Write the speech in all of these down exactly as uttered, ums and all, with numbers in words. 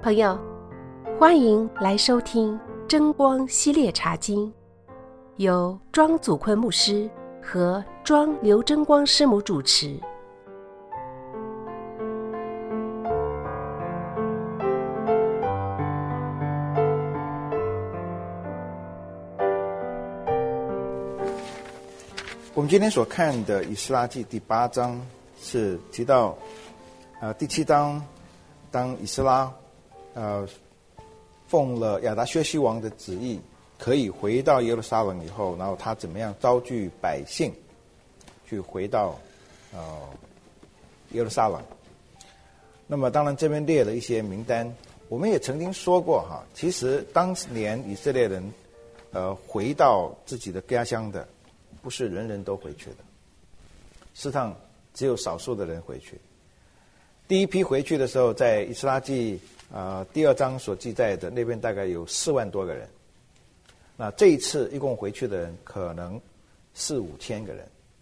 朋友，欢迎来收听真光系列茶经，由庄祖坤牧师和庄刘真光师母主持。 我们今天所看的以斯拉记第八章是提到，呃，第七章当以斯拉呃奉了亚达薛西王的旨意，可以回到耶路撒冷以后，然后他怎么样招聚百姓去回到呃耶路撒冷。那么当然这边列了一些名单，我们也曾经说过哈，其实当年以色列人呃回到自己的家乡的，不是人人都回去的，事实上只有少数的人回去。第一批回去的时候，在以斯拉记呃第二章所记载的那边大概有四万多个人。那这一次一共回去的人可能四五千个人。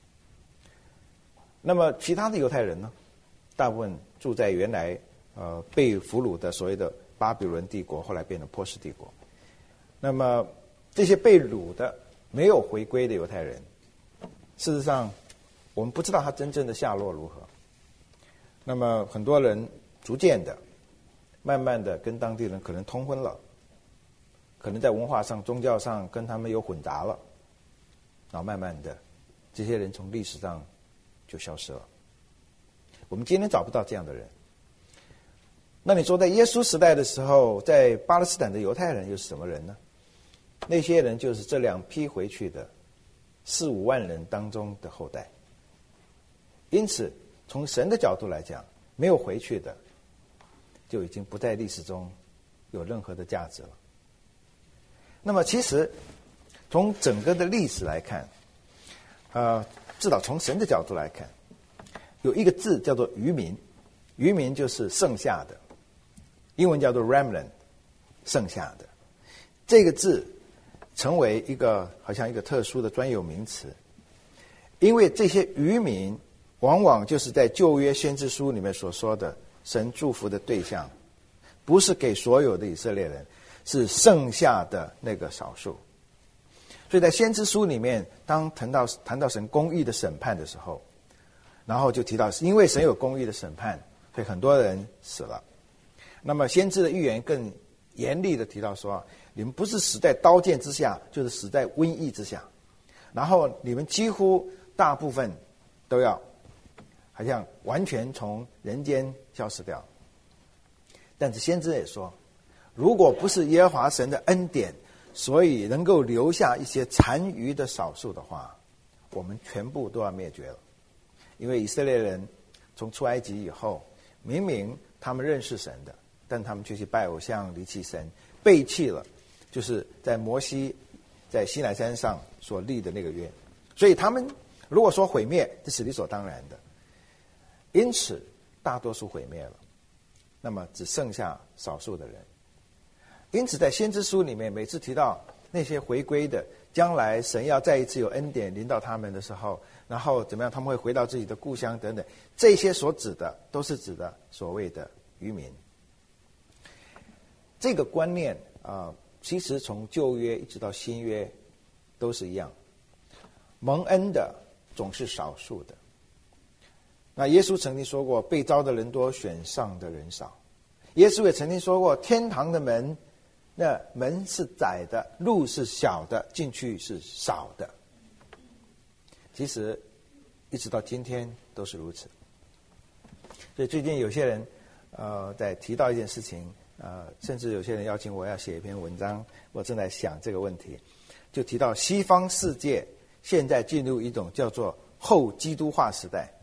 那么其他的犹太人呢，大部分住在原来呃被俘虏的所谓的巴比伦帝国，后来变成波斯帝国。那么这些被掳的没有回归的犹太人，事实上我们不知道他真正的下落如何。那么很多人逐渐的慢慢的跟当地人可能通婚了，可能在文化上宗教上跟他们有混杂了，然后慢慢的这些人从历史上就消失了。我们今天找不到这样的人。那你说在耶稣时代的时候，在巴勒斯坦的犹太人又是什么人呢？那些人就是这两批回去的四五万人当中的后代。因此从神的角度来讲，没有回去的就已经不在历史中有任何的价值了。那么其实从整个的历史来看，呃，至少从神的角度来看，有一个字叫做余民，余民就是剩下的，英文叫做 remnant， 剩下的。这个字成为一个好像一个特殊的专有名词，因为这些余民往往就是在旧约先知书里面所说的神祝福的对象，不是给所有的以色列人，是剩下的那个少数。所以在先知书里面，当谈到谈到神公义的审判的时候，然后就提到因为神有公义的审判，所以很多人死了。那么先知的预言更严厉的提到说，你们不是死在刀剑之下，就是死在瘟疫之下，然后你们几乎大部分都要好像完全从人间消失掉。但是先知也说，如果不是耶和华神的恩典，所以能够留下一些残余的少数的话，我们全部都要灭绝了。因为以色列人从出埃及以后，明明他们认识神的，但他们却去拜偶像，离弃神，背弃了就是在摩西在西乃山上所立的那个约。所以他们如果说毁灭，这是理所当然的。因此大多数毁灭了，那么只剩下少数的人。因此在先知书里面每次提到那些回归的，将来神要再一次有恩典临到他们的时候，然后怎么样他们会回到自己的故乡等等，这些所指的都是指的所谓的渔民。这个观念啊、呃，其实从旧约一直到新约都是一样，蒙恩的总是少数的。那耶稣曾经说过，被招的人多，选上的人少。耶稣也曾经说过，天堂的门，那门是窄的，路是小的，进去是少的。其实一直到今天都是如此。所以最近有些人呃在提到一件事情，呃，甚至有些人邀请我要写一篇文章，我正在想这个问题，就提到西方世界现在进入一种叫做后基督化时代。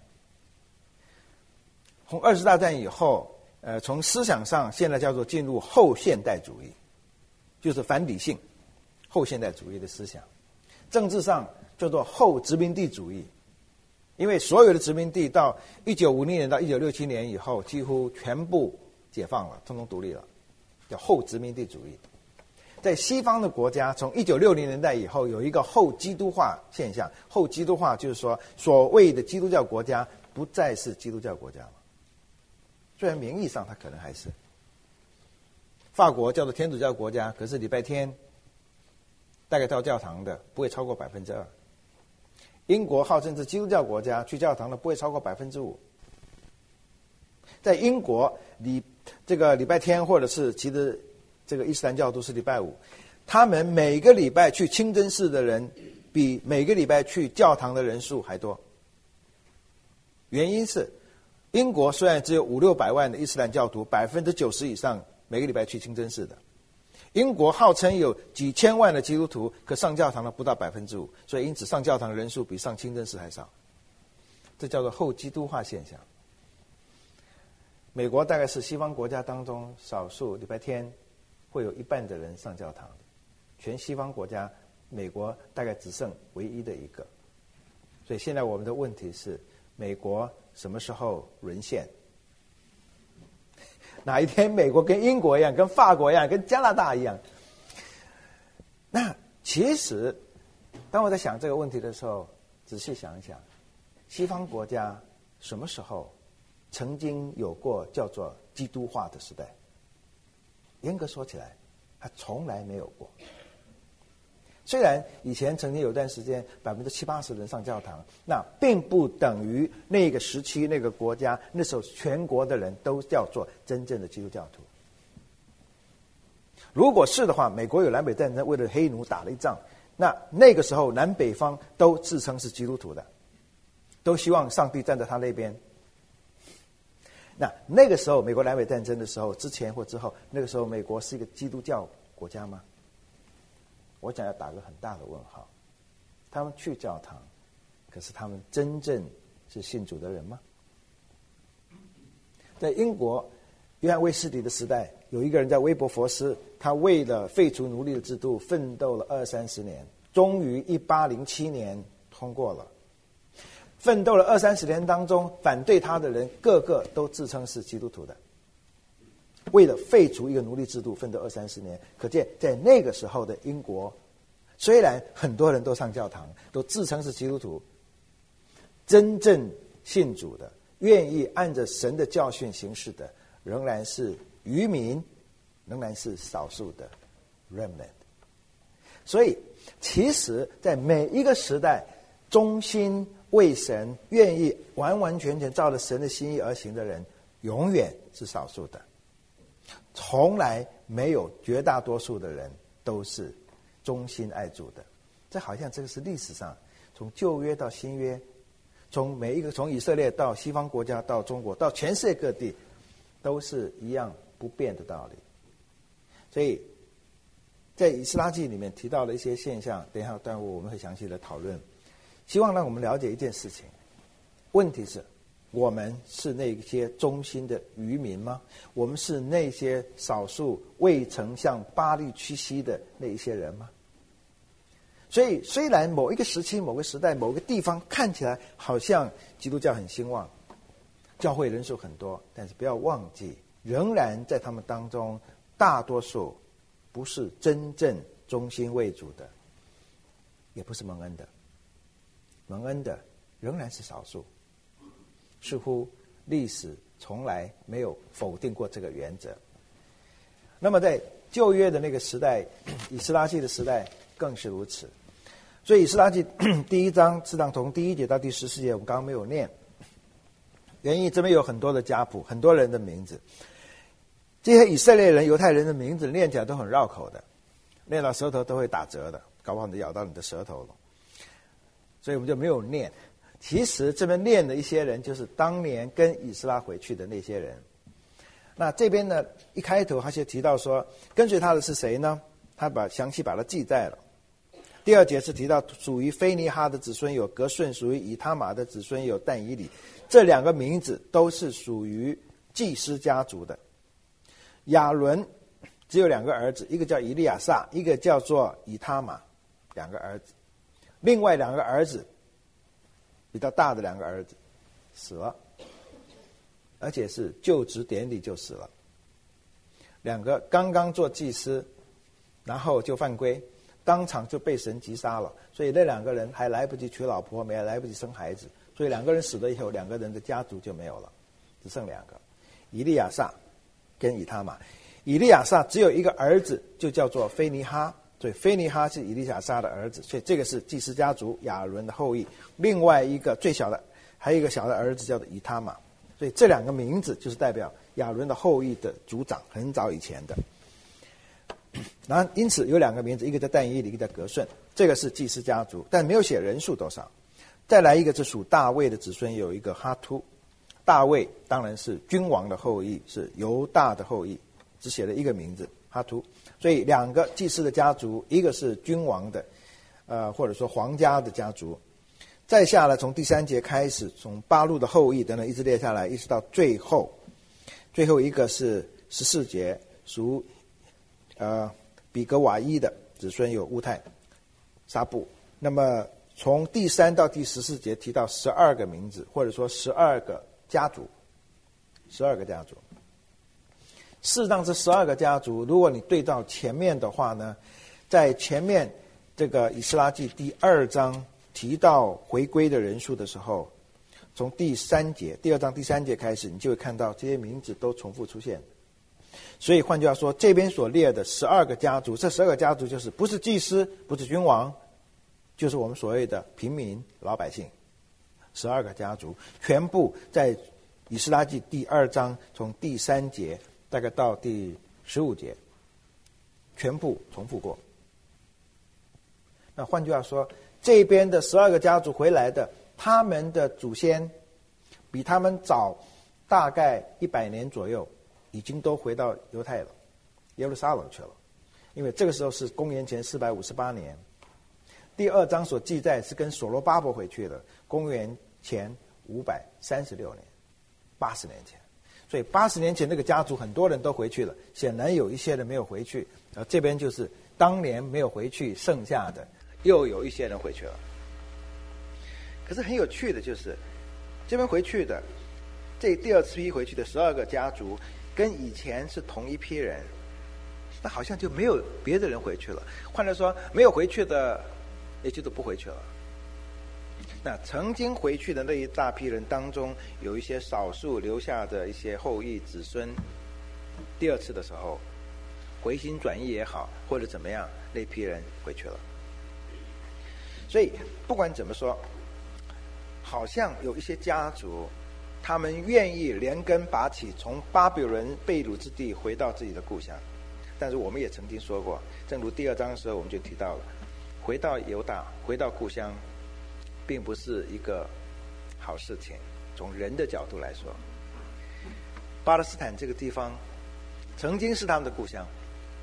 从二次大战以后，呃，从思想上现在叫做进入后现代主义，就是反理性后现代主义的思想。政治上叫做后殖民地主义，因为所有的殖民地到一九五零年到一九六七年以后几乎全部解放了，通通独立了，叫后殖民地主义。在西方的国家，从一九六零年代以后有一个后基督化现象。后基督化就是说，所谓的基督教国家不再是基督教国家了，虽然名义上它可能还是， 法国叫做天主教国家，可是礼拜天大概到教堂的不会超过百分之二。英国号称是基督教国家，去教堂的不会超过百分之五。在英国，礼这个礼拜天或者是其实这个伊斯兰教徒是礼拜五，他们每个礼拜去清真寺的人比每个礼拜去教堂的人数还多。原因是英国虽然只有五六百万的伊斯兰教徒，百分之九十以上每个礼拜去清真寺的。英国号称有几千万的基督徒，可上教堂的不到百分之五，所以因此上教堂的人数比上清真寺还少。这叫做后基督化现象。美国大概是西方国家当中少数礼拜天会有一半的人上教堂的，全西方国家美国大概只剩唯一的一个。所以现在我们的问题是，美国什么时候沦陷？哪一天美国跟英国一样，跟法国一样，跟加拿大一样？那其实当我在想这个问题的时候，仔细想一想，西方国家什么时候曾经有过叫做基督化的时代？严格说起来，它从来没有过。虽然以前曾经有段时间百分之七八十人上教堂，那并不等于那个时期那个国家那时候全国的人都叫做真正的基督教徒。如果是的话，美国有南北战争，为了黑奴打了一仗，那那个时候南北方都自称是基督徒的，都希望上帝站在他那边。那那个时候美国南北战争的时候，之前或之后，那个时候美国是一个基督教国家吗？我想要打个很大的问号。他们去教堂，可是他们真正是信主的人吗？在英国约翰卫斯理的时代，有一个人叫威伯佛斯，他为了废除奴隶的制度奋斗了二三十年，终于一八零七年通过了。奋斗了二三十年当中，反对他的人个个都自称是基督徒的。为了废除一个奴隶制度奋斗二三十年，可见在那个时候的英国，虽然很多人都上教堂，都自称是基督徒，真正信主的，愿意按着神的教训行事的，仍然是渔民，仍然是少数的 remnant。 所以其实在每一个时代，忠心为神，愿意完完全全照着神的心意而行的人，永远是少数的。从来没有绝大多数的人都是忠心爱主的。这好像这个是历史上从旧约到新约，从每一个从以色列到西方国家到中国到全世界各地，都是一样不变的道理。所以在以斯拉记里面提到的一些现象，等一下段落我们会详细的讨论，希望让我们了解一件事情。问题是，我们是那些忠心的渔民吗？我们是那些少数未曾向巴力屈膝的那一些人吗？所以虽然某一个时期某个时代某个地方看起来好像基督教很兴旺，教会人数很多，但是不要忘记，仍然在他们当中大多数不是真正忠心为主的，也不是蒙恩的。蒙恩的仍然是少数。似乎历史从来没有否定过这个原则。那么在旧约的那个时代，以斯拉记的时代更是如此。所以以斯拉记第一章是从第一节到第十四节，我们刚刚没有念，原因这边有很多的家谱，很多人的名字，这些以色列人犹太人的名字念起来都很绕口的，念到舌头都会打折的，搞不好你咬到你的舌头了，所以我们就没有念。其实这边念的一些人，就是当年跟以斯拉回去的那些人。那这边呢，一开头他就提到说，跟随他的是谁呢？他把详细把它记载了。第二节是提到属于菲尼哈的子孙有革顺，属于以他玛的子孙有但以理，这两个名字都是属于祭司家族的。亚伦只有两个儿子，一个叫以利亚撒，一个叫做以他玛，两个儿子。另外两个儿子比较大的两个儿子死了，而且是就职典礼就死了。两个刚刚做祭司，然后就犯规，当场就被神击杀了。所以那两个人还来不及娶老婆，没来不及生孩子，所以两个人死了以后，两个人的家族就没有了，只剩两个，以利亚撒跟以他玛。 以利亚撒只有一个儿子，就叫做菲尼哈，所以菲尼哈是以利亚撒的儿子，所以这个是祭司家族亚伦的后裔。另外一个最小的，还有一个小的儿子叫做以他玛，所以这两个名字就是代表亚伦的后裔的族长，很早以前的。然后因此有两个名字，一个叫但以理，一个叫革顺，这个是祭司家族，但没有写人数多少。再来一个是属大卫的子孙，有一个哈突，大卫当然是君王的后裔，是犹大的后裔，只写了一个名字哈突。所以两个祭司的家族，一个是君王的，呃或者说皇家的家族。再下来从第三节开始，从巴路的后裔等等一直列下来，一直到最后，最后一个是十四节属呃比格瓦伊的子孙有乌泰、沙布。那么从第三到第十四节提到十二个名字，或者说十二个家族，十二个家族。事实上，这十二个家族，如果你对照前面的话呢，在前面这个以斯拉记第二章提到回归的人数的时候，从第三节，第二章第三节开始，你就会看到这些名字都重复出现。所以换句话说，这边所列的十二个家族，这十二个家族就是不是祭司，不是君王，就是我们所谓的平民老百姓。十二个家族全部在以斯拉记第二章从第三节大概到第十五节全部重复过。那换句话说，这边的十二个家族回来的，他们的祖先比他们早大概一百年左右，已经都回到犹太了，耶路撒冷去了。因为这个时候是公元前四百五十八年，第二章所记载是跟所罗巴伯回去的，公元前五百三十六年，八十年前。所以八十年前那个家族很多人都回去了，显然有一些人没有回去。而这边就是当年没有回去剩下的，又有一些人回去了。可是很有趣的就是，这边回去的这第二批回去的十二个家族，跟以前是同一批人，那好像就没有别的人回去了。换句话说，没有回去的，也就是不回去了。那曾经回去的那一大批人当中，有一些少数留下的一些后裔子孙，第二次的时候回心转意也好，或者怎么样，那批人回去了。所以不管怎么说，好像有一些家族，他们愿意连根拔起，从巴比伦被掳之地回到自己的故乡。但是我们也曾经说过，正如第二章的时候我们就提到了，回到犹大，回到故乡，并不是一个好事情。从人的角度来说，巴勒斯坦这个地方曾经是他们的故乡，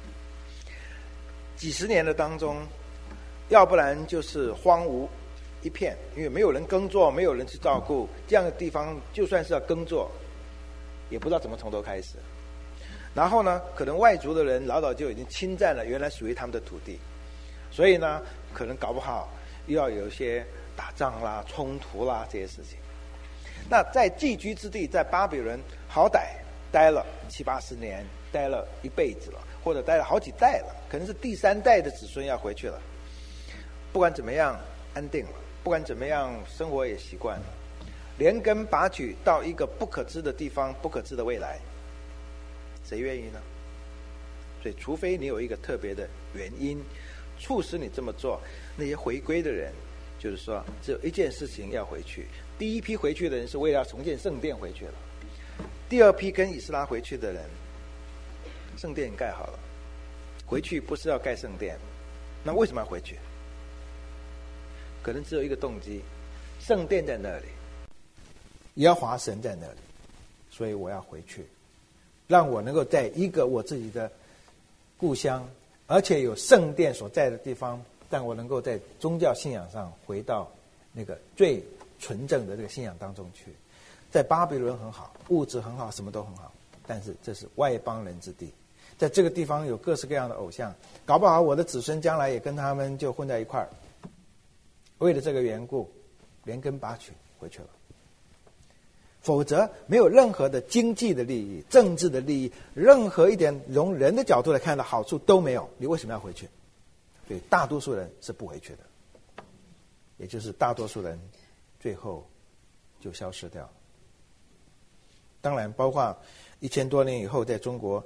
几十年的当中，要不然就是荒芜一片，因为没有人耕作，没有人去照顾，这样的地方就算是要耕作，也不知道怎么从头开始。然后呢，可能外族的人老早就已经侵占了原来属于他们的土地，所以呢，可能搞不好又要有一些打仗啦、冲突啦这些事情。那在寄居之地，在巴比伦，好歹待了七八十年，待了一辈子了，或者待了好几代了，可能是第三代的子孙要回去了。不管怎么样，安定了；不管怎么样，生活也习惯了。连根拔起到一个不可知的地方，不可知的未来，谁愿意呢？所以，除非你有一个特别的原因促使你这么做，那些回归的人，就是说，只有一件事情要回去。第一批回去的人是为了要重建圣殿回去了，第二批跟以斯拉回去的人，圣殿盖好了，回去不是要盖圣殿，那为什么要回去？可能只有一个动机，圣殿在那里，耶和华神在那里，所以我要回去，让我能够在一个我自己的故乡，而且有圣殿所在的地方，但我能够在宗教信仰上回到那个最纯正的这个信仰当中去。在巴比伦很好，物质很好，什么都很好，但是这是外邦人之地，在这个地方有各式各样的偶像，搞不好我的子孙将来也跟他们就混在一块儿。为了这个缘故，连根拔起回去了。否则没有任何的经济的利益、政治的利益，任何一点从人的角度来看的好处都没有，你为什么要回去？所以大多数人是不回去的，也就是大多数人最后就消失掉。当然包括一千多年以后在中国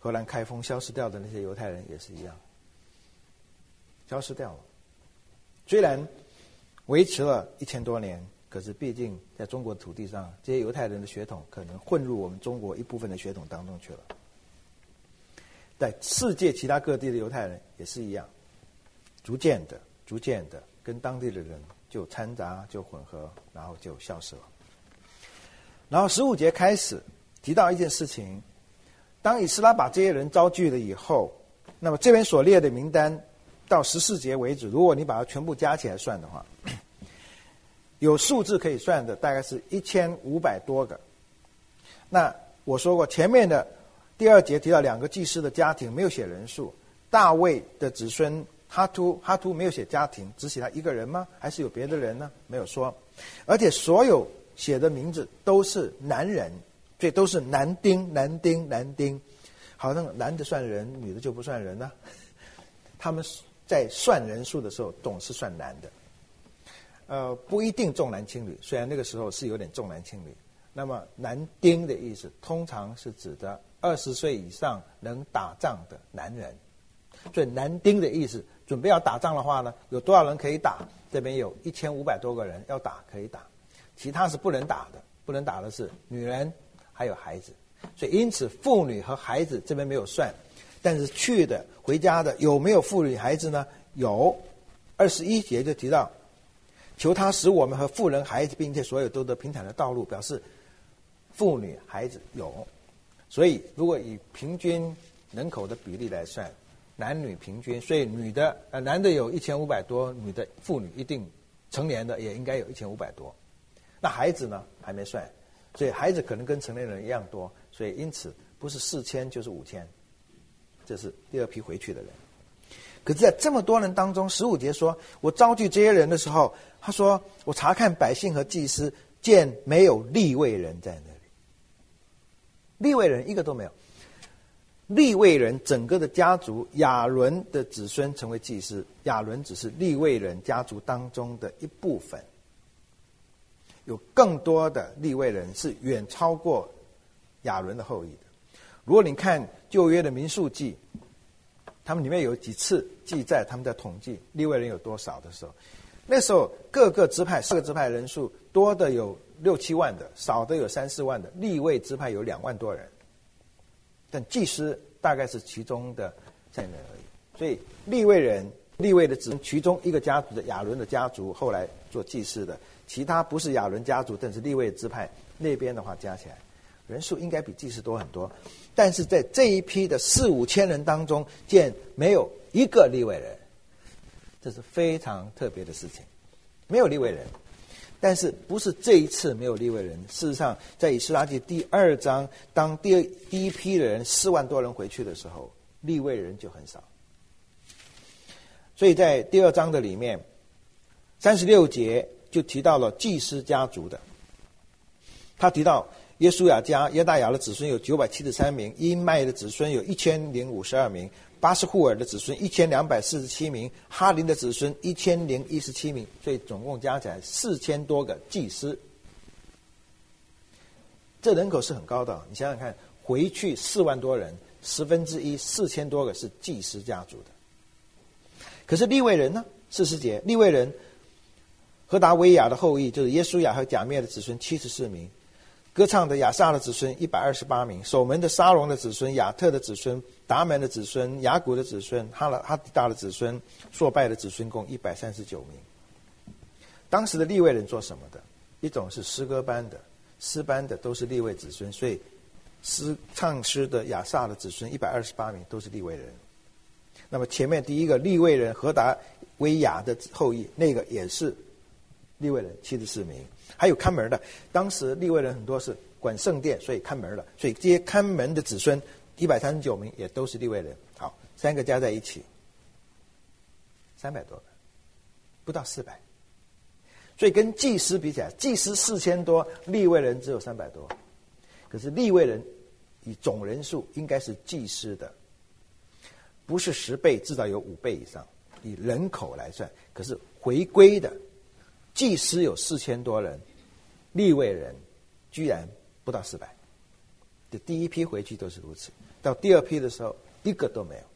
荷兰开封消失掉的那些犹太人也是一样，消失掉了。虽然维持了一千多年，可是毕竟在中国土地上，这些犹太人的血统可能混入我们中国一部分的血统当中去了。在世界其他各地的犹太人也是一样，逐渐的、逐渐的跟当地的人就掺杂、就混合，然后就消失了。然后十五节开始提到一件事情，当以斯拉把这些人招聚了以后，那么这边所列的名单到十四节为止，如果你把它全部加起来算的话，有数字可以算的大概是一千五百多个。那我说过前面的第二节提到两个祭司的家庭，没有写人数。大卫的子孙哈突，哈突没有写家庭，只写他一个人吗？还是有别的人呢？没有说。而且所有写的名字都是男人，所以都是男丁、男丁、男丁。好像男的算人，女的就不算人呢、啊。他们在算人数的时候总是算男的，呃，不一定重男轻女，虽然那个时候是有点重男轻女。那么男丁的意思通常是指的二十岁以上能打仗的男人，所以男丁的意思，准备要打仗的话呢，有多少人可以打？这边有一千五百多个人要打，可以打，其他是不能打的，不能打的是女人还有孩子。所以因此妇女和孩子这边没有算，但是去的回家的有没有妇女孩子呢？有，二十一节就提到，求他使我们和妇人孩子并且所有都得平坦的道路，表示妇女孩子有。所以如果以平均人口的比例来算，男女平均，所以女的呃男的有一千五百多，女的妇女一定成年的也应该有一千五百多。那孩子呢还没算，所以孩子可能跟成年人一样多，所以因此不是四千就是五千，这是第二批回去的人。可是在这么多人当中，十五节说我招聚这些人的时候，他说我查看百姓和祭司，见没有利未人在那里。利未人一个都没有。利未人整个的家族，亚伦的子孙成为祭司，亚伦只是利未人家族当中的一部分，有更多的利未人是远超过亚伦的后裔的。如果你看旧约的民数记，他们里面有几次记载他们在统计利未人有多少的时候，那时候各个支派四个支派人数多的有六七万的，少的有三四万的，利未支派有两万多人，但祭司大概是其中的三人而已。所以利未人利未的子孙其中一个家族的亚伦的家族后来做祭司的，其他不是亚伦家族但是利未支派那边的话加起来人数应该比祭司多很多。但是在这一批的四五千人当中，见没有一个利未人，这是非常特别的事情，没有利未人。但是不是这一次没有利未人，事实上在以斯拉记第二章，当第二第一批的人四万多人回去的时候，利未人就很少。所以在第二章的里面三十六节就提到了祭司家族的，他提到耶书亚家耶大雅的子孙有九百七十三名，伊麦的子孙有一千零五十二名，巴斯户尔的子孙一千两百四十七名，哈林的子孙一千零一十七名，所以总共加起来四千多个祭司。这人口是很高的，你想想看，回去四万多人，十分之一四千多个是祭司家族的。可是利未人呢？四十节，利未人何达维亚的后裔就是耶书亚和甲篾的子孙七十四名，歌唱的亚萨的子孙一百二十八名，守门的沙龙的子孙，亚特的子孙，达门的子孙，雅古的子孙，哈拉哈底大的子孙，朔拜的子孙共一百三十九名。当时的利未人做什么的？一种是诗歌班的，诗班的都是利未子孙，所以诗唱诗的亚萨的子孙一百二十八名都是利未人。那么前面第一个利未人何达维亚的后裔，那个也是利未人七十四名。还有看门的，当时利未人很多是管圣殿，所以看门的，所以这些看门的子孙一百三十九名也都是利未人。好，三个加在一起三百多个，不到四百。所以跟祭司比起来，祭司四千多，利未人只有三百多。可是利未人以总人数应该是祭司的不是十倍，至少有五倍以上，以人口来算。可是回归的祭司有四千多人，利未人居然不到四百。 的第一批回去都是如此，到第二批的时候一个都没有。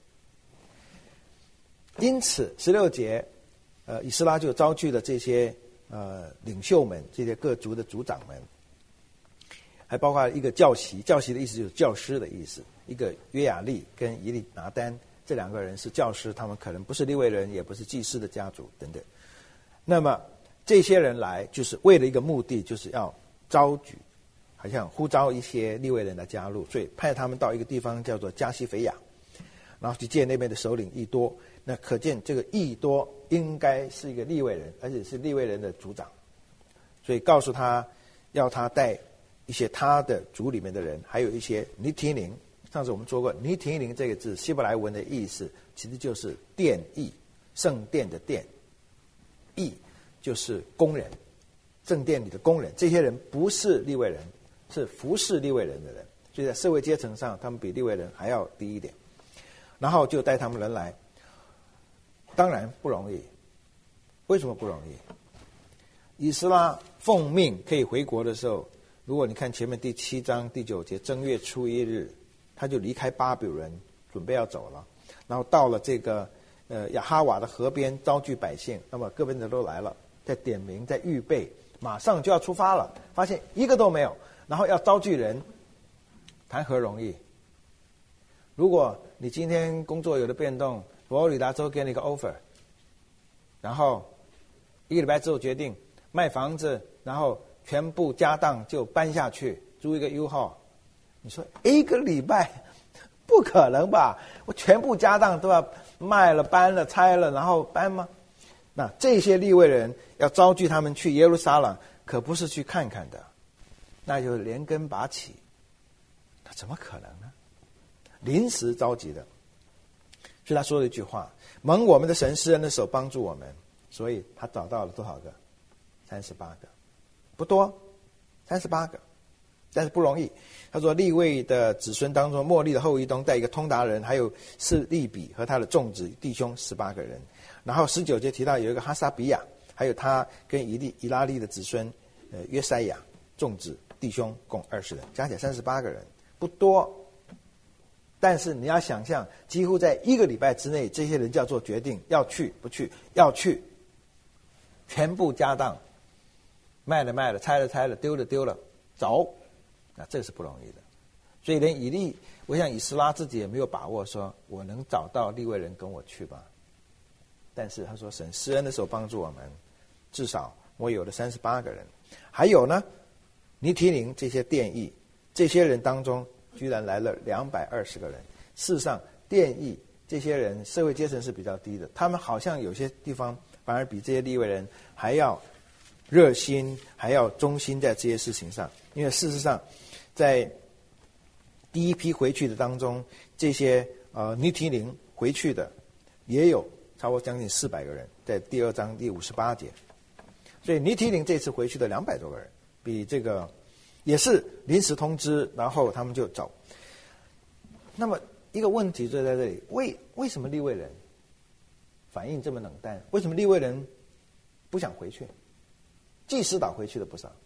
因此十六节，呃，以斯拉就招聚了这些呃领袖们，这些各族的族长们，还包括一个教习，教习的意思就是教师的意思。一个约雅利跟以利拿单这两个人是教师，他们可能不是利未人，也不是祭司的家族等等。那么这些人来就是为了一个目的，就是要招举，好像呼召一些利未人来加入，所以派他们到一个地方叫做加西腓亚，然后去见那边的首领益多。那可见这个益多应该是一个利未人，而且是利未人的族长，所以告诉他要他带一些他的族里面的人，还有一些尼提宁。上次我们说过，尼提宁这个字希伯来文的意思其实就是殿役，圣殿的殿，役就是工人，正殿里的工人。这些人不是利未人，是服侍利未人的人，所以在社会阶层上他们比利未人还要低一点。然后就带他们人来，当然不容易。为什么不容易？以斯拉奉命可以回国的时候，如果你看前面第七章第九节，正月初一日他就离开巴比伦，准备要走了，然后到了这个呃亚哈瓦的河边招聚百姓，那么各边的都来了，在点名，在预备，马上就要出发了，发现一个都没有，然后要招聚人，谈何容易？如果你今天工作有了变动，佛罗里达州给你一个 offer， 然后一个礼拜之后决定卖房子，然后全部家当就搬下去，租一个 U 号，你说一个礼拜不可能吧？我全部家当都要卖了、搬了、拆了，然后搬吗？那这些利未人要招聚他们去耶路撒冷，可不是去看看的，那就连根拔起，那怎么可能呢？临时召集的。所以他说了一句话：蒙我们的神施恩的手帮助我们。所以他找到了多少个？三十八个，不多，三十八个，但是不容易。他说利未的子孙当中，莫利的后裔中带一个通达人，还有示利比和他的众子弟兄十八个人。然后十九节提到有一个哈撒比亚，还有他跟以利以拉利的子孙呃约塞亚众子弟兄共二十人，加起来三十八个人，不多。但是你要想象，几乎在一个礼拜之内，这些人就要做决定，要去不去，要去，全部家当卖了卖了，拆了拆了，丢了丢了，走，那这是不容易的。所以连以利，我想以斯拉自己也没有把握说我能找到利未人跟我去吧。但是他说神施恩的时候帮助我们，至少我有了三十八个人。还有呢，尼提宁这些殿役，这些人当中居然来了两百二十个人。事实上殿役这些人社会阶层是比较低的，他们好像有些地方反而比这些利未人还要热心，还要忠心在这些事情上。因为事实上在第一批回去的当中，这些呃尼提宁回去的也有超过将近四百个人，在第二章第五十八节。所以尼提宁这次回去的两百多个人，比这个也是临时通知，然后他们就走。那么一个问题就在这里，为为什么利未人反应这么冷淡？为什么利未人不想回去？祭司岛回去的不少。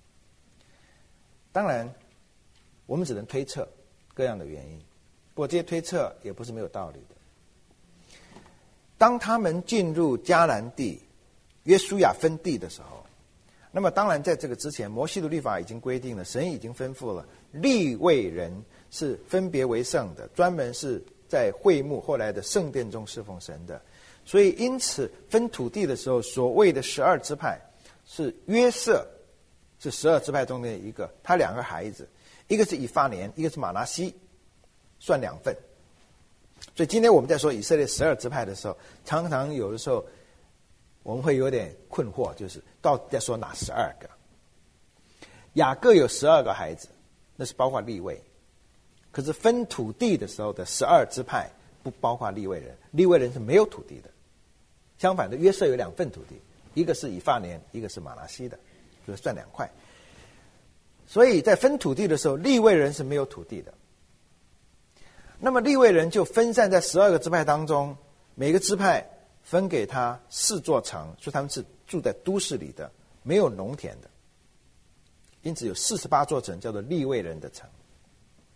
当然我们只能推测各样的原因，不过这些推测也不是没有道理的。当他们进入迦南地约书亚分地的时候，那么当然在这个之前，摩西的律法已经规定了，神已经吩咐了，利未人是分别为圣的，专门是在会幕后来的圣殿中侍奉神的。所以因此分土地的时候，所谓的十二支派是约瑟，是十二支派中的一个，他两个孩子，一个是以法莲，一个是马拿西，算两份。所以今天我们在说以色列十二支派的时候，常常有的时候我们会有点困惑，就是到底在说哪十二个？雅各有十二个孩子，那是包括利未。可是分土地的时候的十二支派不包括利未人，利未人是没有土地的。相反的，约瑟有两份土地，一个是以法莲，一个是马拿西的，就是算两块。所以在分土地的时候，利未人是没有土地的。那么利未人就分散在十二个支派当中，每个支派分给他四座城，所以他们是住在都市里的，没有农田的。因此有四十八座城叫做利未人的城。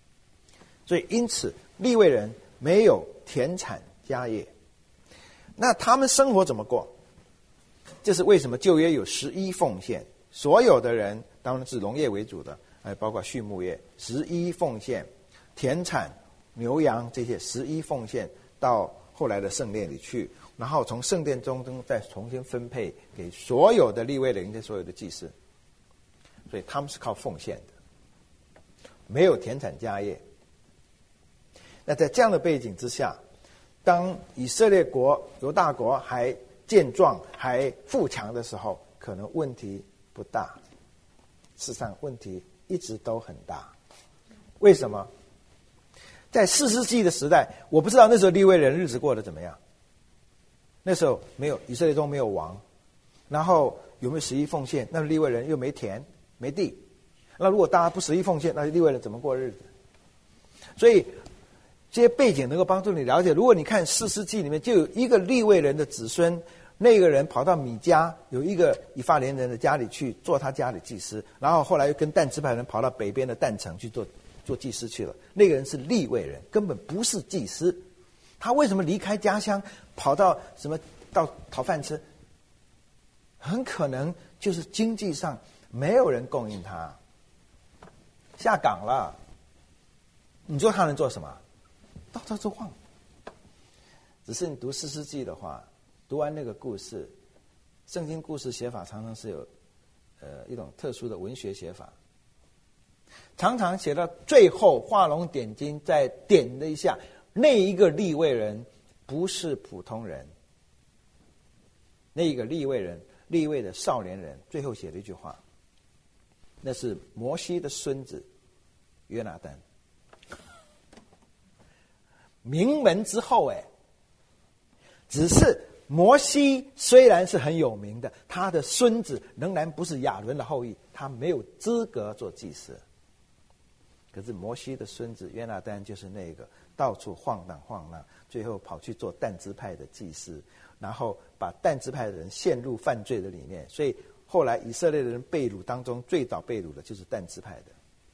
所以因此利未人没有田产家业。那他们生活怎么过？这是为什么旧约有十一奉献，所有的人当然是农业为主的，还包括畜牧业，十一奉献，田产牛羊这些十一奉献到后来的圣殿里去，然后从圣殿中中再重新分配给所有的利未人跟所有的祭司，所以他们是靠奉献的，没有田产家业。那在这样的背景之下，当以色列国犹大国还健壮还富强的时候，可能问题不大，事实上问题一直都很大。为什么？在四世纪的时代，我不知道那时候利未人日子过得怎么样。那时候没有以色列中没有王，然后有没有十一奉献？那利未人又没田没地，那如果大家不十一奉献，那利未人怎么过日子？所以这些背景能够帮助你了解。如果你看四世纪里面，就有一个利未人的子孙，那个人跑到米迦有一个以法莲人的家里去做他家里祭司，然后后来又跟但支派人跑到北边的但城去做做祭司去了。那个人是利未人，根本不是祭司。他为什么离开家乡跑到什么到讨饭吃？很可能就是经济上没有人供应他，下岗了。你说他能做什么？到处都晃。只是你读四世纪的话，读完那个故事，圣经故事写法常常是有呃一种特殊的文学写法，常常写到最后画龙点睛，再点了一下，那一个利未人不是普通人，那一个利未人，利未的少年人，最后写了一句话，那是摩西的孙子约拿单。名门之后，哎，只是摩西虽然是很有名的，他的孙子仍然不是亚伦的后裔，他没有资格做祭司。可是摩西的孙子约拿单就是那个到处晃荡晃荡，最后跑去做但支派的祭司，然后把但支派的人陷入犯罪的里面。所以后来以色列的人被掳当中，最早被掳的就是但支派的。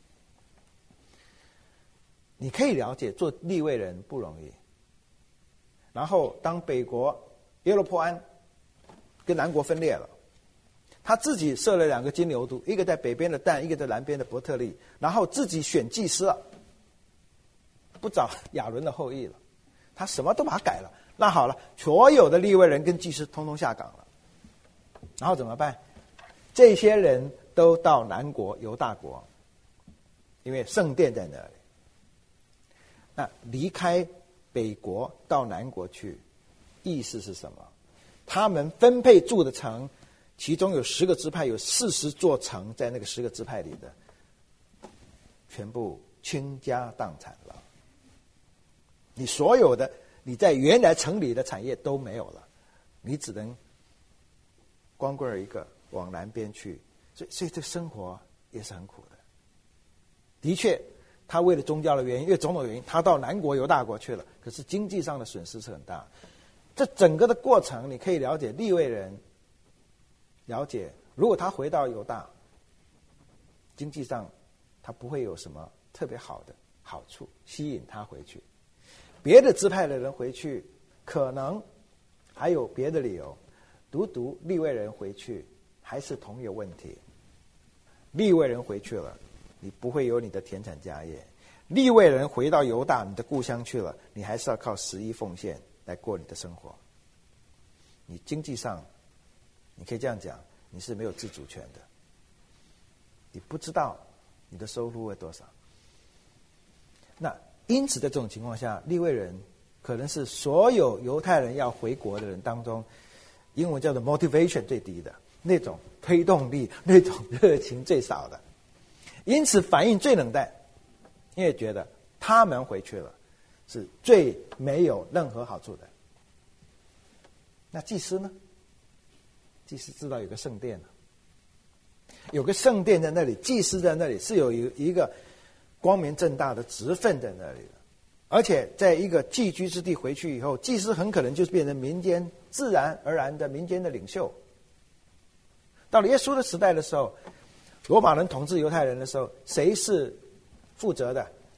你可以了解做利未人不容易。然后当北国耶罗波安跟南国分裂了，他自己设了两个金牛犊，一个在北边的但，一个在南边的伯特利，然后自己选祭司了，不找亚伦的后裔了，他什么都把它改了。那好了，所有的利未人跟祭司通通下岗了，然后怎么办？这些人都到南国犹大国，因为圣殿在那里。那离开北国到南国去，意思是什么？他们分配住的城，其中有十个支派，有四十座城在那个十个支派里的，全部倾家荡产了。你所有的你在原来城里的产业都没有了，你只能光棍一个往南边去。所以，所以这生活也是很苦的。的确，他为了宗教的原因，因为种种原因，他到南国犹大国去了，可是经济上的损失是很大。这整个的过程，你可以了解利未人，了解如果他回到犹大，经济上他不会有什么特别好的好处吸引他回去。别的支派的人回去，可能还有别的理由，独独利未人回去还是同一个问题。利未人回去了，你不会有你的田产家业；利未人回到犹大，你的故乡去了，你还是要靠十一奉献来过你的生活。你经济上，你可以这样讲，你是没有自主权的，你不知道你的收入会多少。那因此在这种情况下，利未人可能是所有犹太人要回国的人当中，英文叫做 motivation 最低的，那种推动力、那种热情最少的，因此反应最冷淡，因为觉得他们回去了是最没有任何好处的。那祭司呢？祭司知道有个圣殿，有个圣殿在那里，祭司在那里是有一个光明正大的职分在那里的，而且在一个寄居之地回去以后，祭司很可能就是变成民间自然而然的民间的领袖。到了耶稣的时代的时候，罗马人统治犹太人的时候，谁是负责的？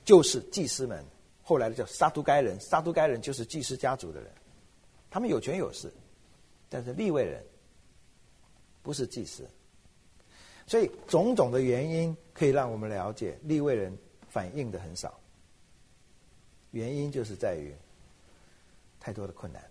就是祭司们，后来的叫撒都该人，撒都该人就是祭司家族的人，他们有权有势，但是利未人不是祭司，所以种种的原因可以让我们了解利未人反应的很少，原因就是在于太多的困难。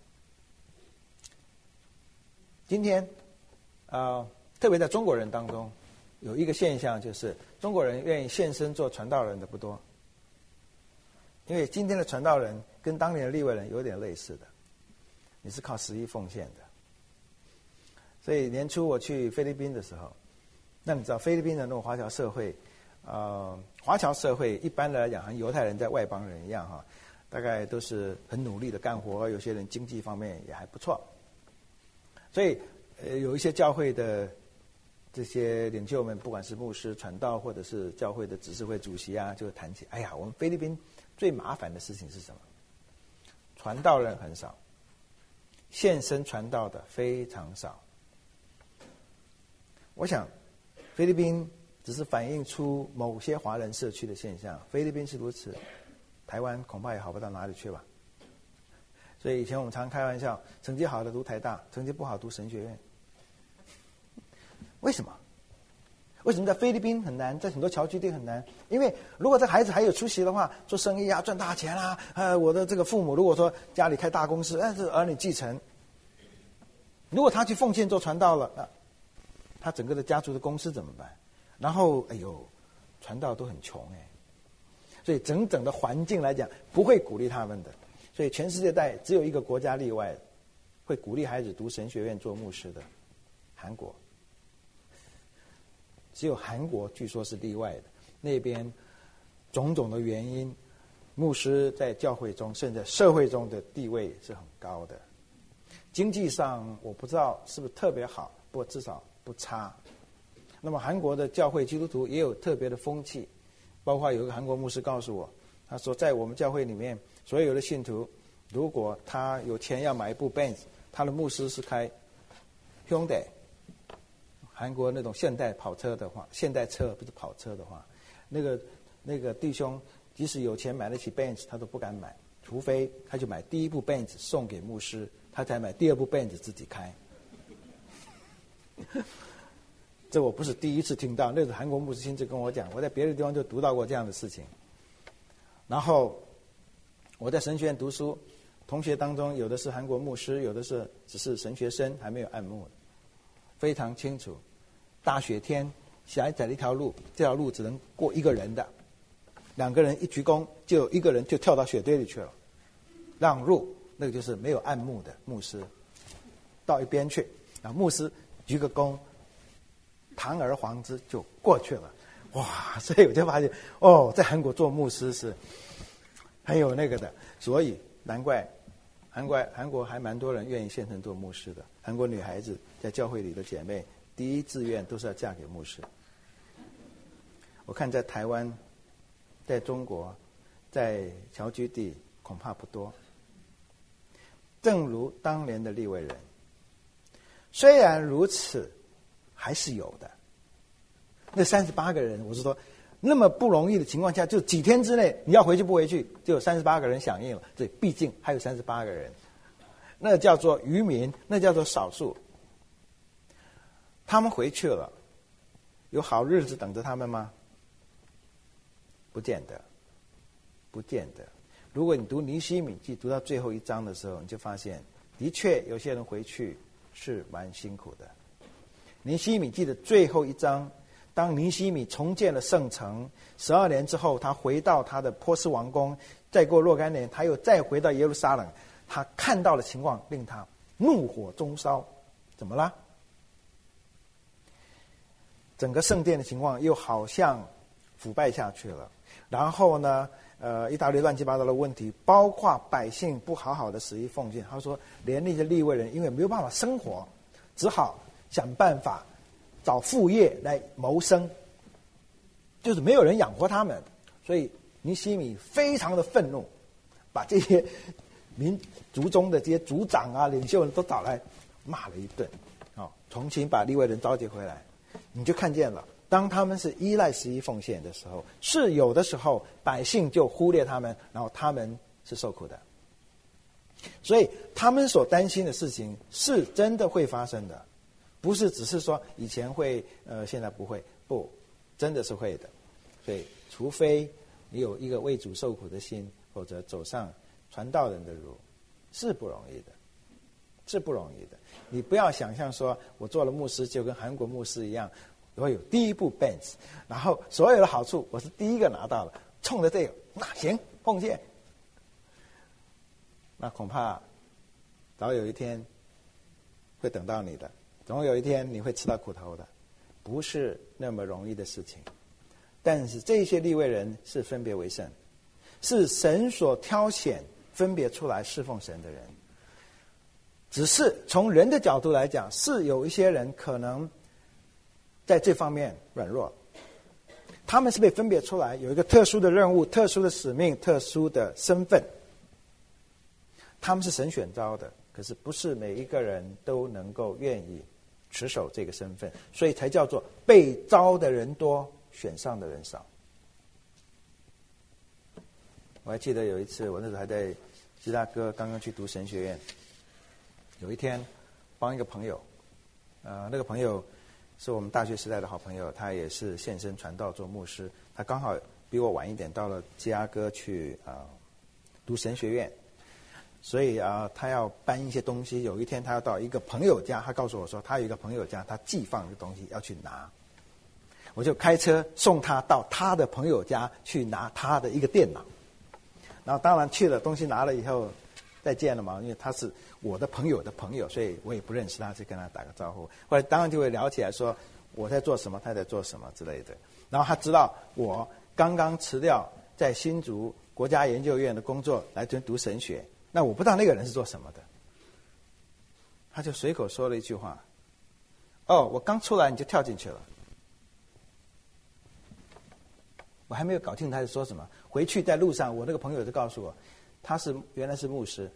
今天呃，特别在中国人当中有一个现象，就是中国人愿意献身做传道人的不多，因为今天的传道人跟当年的利未人有点类似的，你是靠十一奉献的。所以年初我去菲律宾的时候，那你知道菲律宾的那种华侨社会，呃，华侨社会一般来讲，和犹太人在外邦人一样哈，大概都是很努力的干活，有些人经济方面也还不错。所以，呃，有一些教会的这些领袖们，不管是牧师、传道，或者是教会的执事会主席啊，就谈起，哎呀，我们菲律宾最麻烦的事情是什么？传道人很少，献身传道的非常少。我想，菲律宾只是反映出某些华人社区的现象，菲律宾是如此，台湾恐怕也好不到哪里去吧。所以以前我们常开玩笑，成绩好的读台大，成绩不好读神学院。为什么？为什么在菲律宾很难，在很多侨居地很难？因为如果这孩子还有出息的话，做生意啊，赚大钱啦、啊，呃，我的这个父母如果说家里开大公司，哎，这儿女继承。如果他去奉献做传道了，那他整个的家族的公司怎么办？然后，哎呦，传道都很穷哎，所以整整的环境来讲，不会鼓励他们的。所以全世界带只有一个国家例外，会鼓励孩子读神学院做牧师的，韩国。只有韩国据说是例外的，那边种种的原因，牧师在教会中甚至在社会中的地位是很高的。经济上我不知道是不是特别好，不过至少不差。那么韩国的教会基督徒也有特别的风气，包括有一个韩国牧师告诉我，他说在我们教会里面，所有的信徒如果他有钱要买一部 Benz， 他的牧师是开 Hyundai， 韩国那种现代跑车的话，现代车不是跑车的话，那个那个弟兄即使有钱买得起 Benz， 他都不敢买，除非他就买第一部 Benz 送给牧师，他才买第二部 Benz 自己开。这我不是第一次听到，那是韩国牧师亲自跟我讲，我在别的地方就读到过这样的事情。然后我在神学院读书，同学当中有的是韩国牧师，有的是只是神学生，还没有按牧的，非常清楚。大雪天狭窄的一条路，这条路只能过一个人的，两个人一鞠躬，就有一个人就跳到雪堆里去了，让路，那个就是没有按牧的牧师，到一边去，然后牧师鞠个躬，堂而皇之就过去了。哇！所以我就发现，哦，在韩国做牧师是很有那个的，所以难怪韩国韩国还蛮多人愿意献身做牧师的。韩国女孩子在教会里的姐妹，第一志愿都是要嫁给牧师。我看在台湾、在中国、在侨居地恐怕不多。正如当年的利未人，虽然如此，还是有的。那三十八个人，我是说，那么不容易的情况下，就几天之内，你要回去不回去，就有三十八个人响应了。这毕竟还有三十八个人，那叫做渔民，那叫做少数。他们回去了，有好日子等着他们吗？不见得，不见得。如果你读尼希米记读到最后一章的时候，你就发现，的确有些人回去是蛮辛苦的。尼希米记的最后一章，当尼希米重建了圣城，十二年之后，他回到他的波斯王宫，再过若干年，他又再回到耶路撒冷，他看到的情况令他怒火中烧。怎么了？整个圣殿的情况又好像腐败下去了。然后呢，呃，一大堆乱七八糟的问题，包括百姓不好好的十一奉献。他说，连那些利未人因为没有办法生活，只好想办法找副业来谋生，就是没有人养活他们。所以尼希米非常的愤怒，把这些民族中的这些族长啊、领袖都找来骂了一顿，哦，重新把利未人召集回来。你就看见了当他们是依赖十一奉献的时候，是有的时候百姓就忽略他们，然后他们是受苦的。所以他们所担心的事情是真的会发生的，不是只是说以前会，呃，现在不会，不，真的是会的。所以，除非你有一个为主受苦的心，否则走上传道人的路是不容易的，是不容易的。你不要想象说我做了牧师就跟韩国牧师一样，我有第一部 Benz， 然后所有的好处我是第一个拿到了，冲着这个那行奉献。那恐怕早有一天会等到你的，总有一天你会吃到苦头的，不是那么容易的事情。但是这些利未人是分别为圣，是神所挑选分别出来侍奉神的人。只是从人的角度来讲，是有一些人可能在这方面软弱，他们是被分别出来，有一个特殊的任务、特殊的使命、特殊的身份。他们是神选召的，可是不是每一个人都能够愿意持守这个身份，所以才叫做被召的人多，选上的人少。我还记得有一次，我那时候还在芝加哥，刚刚去读神学院。有一天，帮一个朋友，呃，那个朋友是我们大学时代的好朋友，他也是献身传道做牧师。他刚好比我晚一点到了芝加哥去啊、呃、读神学院。所以啊，他要搬一些东西。有一天，他要到一个朋友家，他告诉我说，他有一个朋友家，他寄放一个东西要去拿。我就开车送他到他的朋友家去拿他的一个电脑。然后当然去了，东西拿了以后再见了嘛，因为他是我的朋友的朋友，所以我也不认识他，就跟他打个招呼。后来当然就会聊起来说我在做什么，他在做什么之类的。然后他知道我刚刚辞掉在新竹国家研究院的工作来读神学。那我不知道那个人是做什么的，他就随口说了一句话：“哦，我刚出来你就跳进去了。”我还没有搞清楚他在说什么。回去在路上，我那个朋友就告诉我，他是原来是牧师，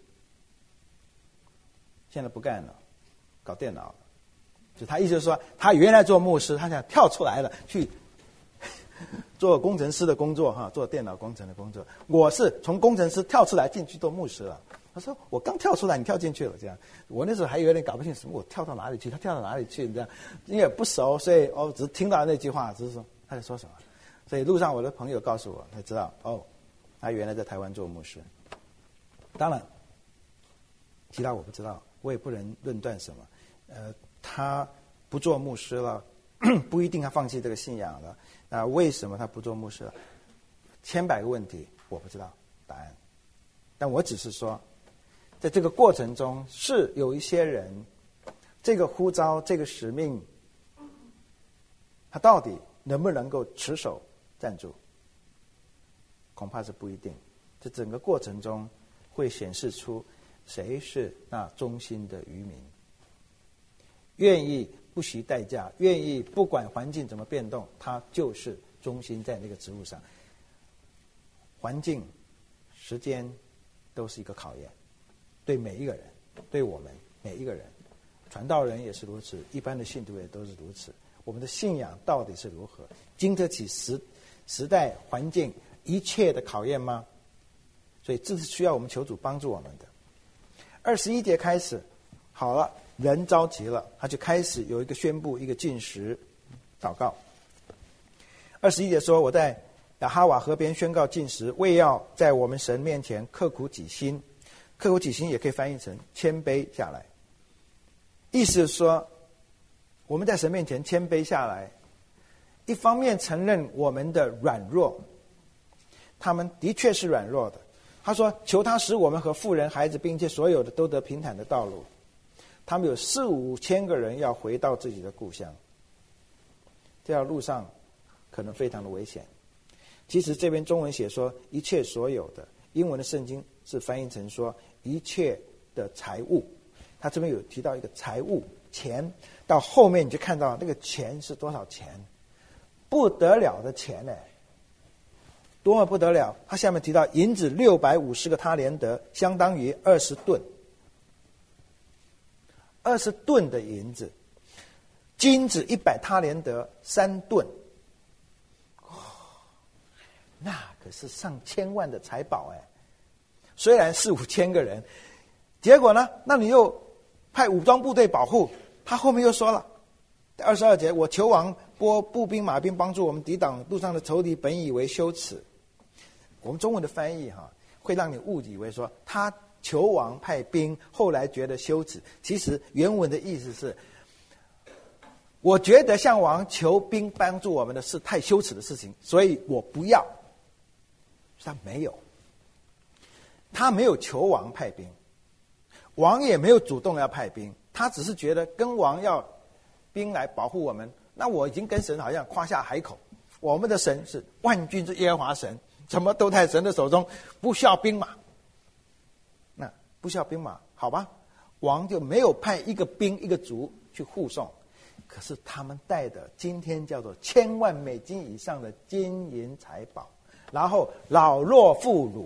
现在不干了，搞电脑了。就他意思是说，他原来做牧师，他想跳出来了，去做工程师的工作哈，做电脑工程的工作。我是从工程师跳出来进去做牧师了。他说我刚跳出来，你跳进去了，这样。我那时候还有点搞不清楚，我跳到哪里去，他跳到哪里去，这样。因为不熟，所以哦，只是听到那句话，只是说他在说什么。所以路上我的朋友告诉我，才知道哦，他原来在台湾做牧师。当然，其他我不知道，我也不能论断什么。呃，他不做牧师了，不一定他放弃这个信仰了。那为什么他不做牧师了？千百个问题，我不知道答案。但我只是说，在这个过程中，是有一些人，这个呼召、这个使命，他到底能不能够持守站住？恐怕是不一定。这整个过程中，会显示出谁是那忠心的渔民，愿意不惜代价，愿意不管环境怎么变动，他就是忠心在那个职务上。环境、时间都是一个考验，对每一个人，对我们每一个人，传道人也是如此，一般的信徒也都是如此。我们的信仰到底是如何，经得起时时代环境一切的考验吗？所以这是需要我们求主帮助我们的。二十一节开始，好了，人着急了，他就开始有一个宣布，一个禁食祷告。二十一节说，我在亚哈瓦河边宣告禁食，为要在我们神面前刻苦己心。刻苦己心也可以翻译成谦卑下来，意思是说我们在神面前谦卑下来，一方面承认我们的软弱，他们的确是软弱的。他说求他使我们和妇人孩子并且所有的都得平坦的道路。他们有四五千个人要回到自己的故乡，这条路上可能非常的危险。其实这边中文写说一切所有的，英文的圣经是翻译成说一切的财物。他这边有提到一个财物，钱，到后面你就看到那个钱是多少钱，不得了的钱呢，多么不得了。他下面提到银子六百五十个他连得，相当于二十吨，二十吨的银子。金子一百他连得，三吨， 那可是上千万的财宝哎，虽然四五千个人，结果呢，那你又派武装部队保护，他后面又说了，二十二节，我求王拨步兵马兵帮助我们抵挡路上的仇敌，本以为羞耻。我们中文的翻译哈，会让你误以为说他求王派兵，后来觉得羞耻。其实原文的意思是，我觉得向王求兵帮助我们的是太羞耻的事情，所以我不要。他没有，他没有求王派兵，王也没有主动要派兵，他只是觉得跟王要兵来保护我们，那我已经跟神好像夸下海口，我们的神是万军之耶和华神，什么都在神的手中，不需要兵马。那不需要兵马，好吧，王就没有派一个兵一个卒去护送。可是他们带的今天叫做千万美金以上的金银财宝，然后老弱妇孺。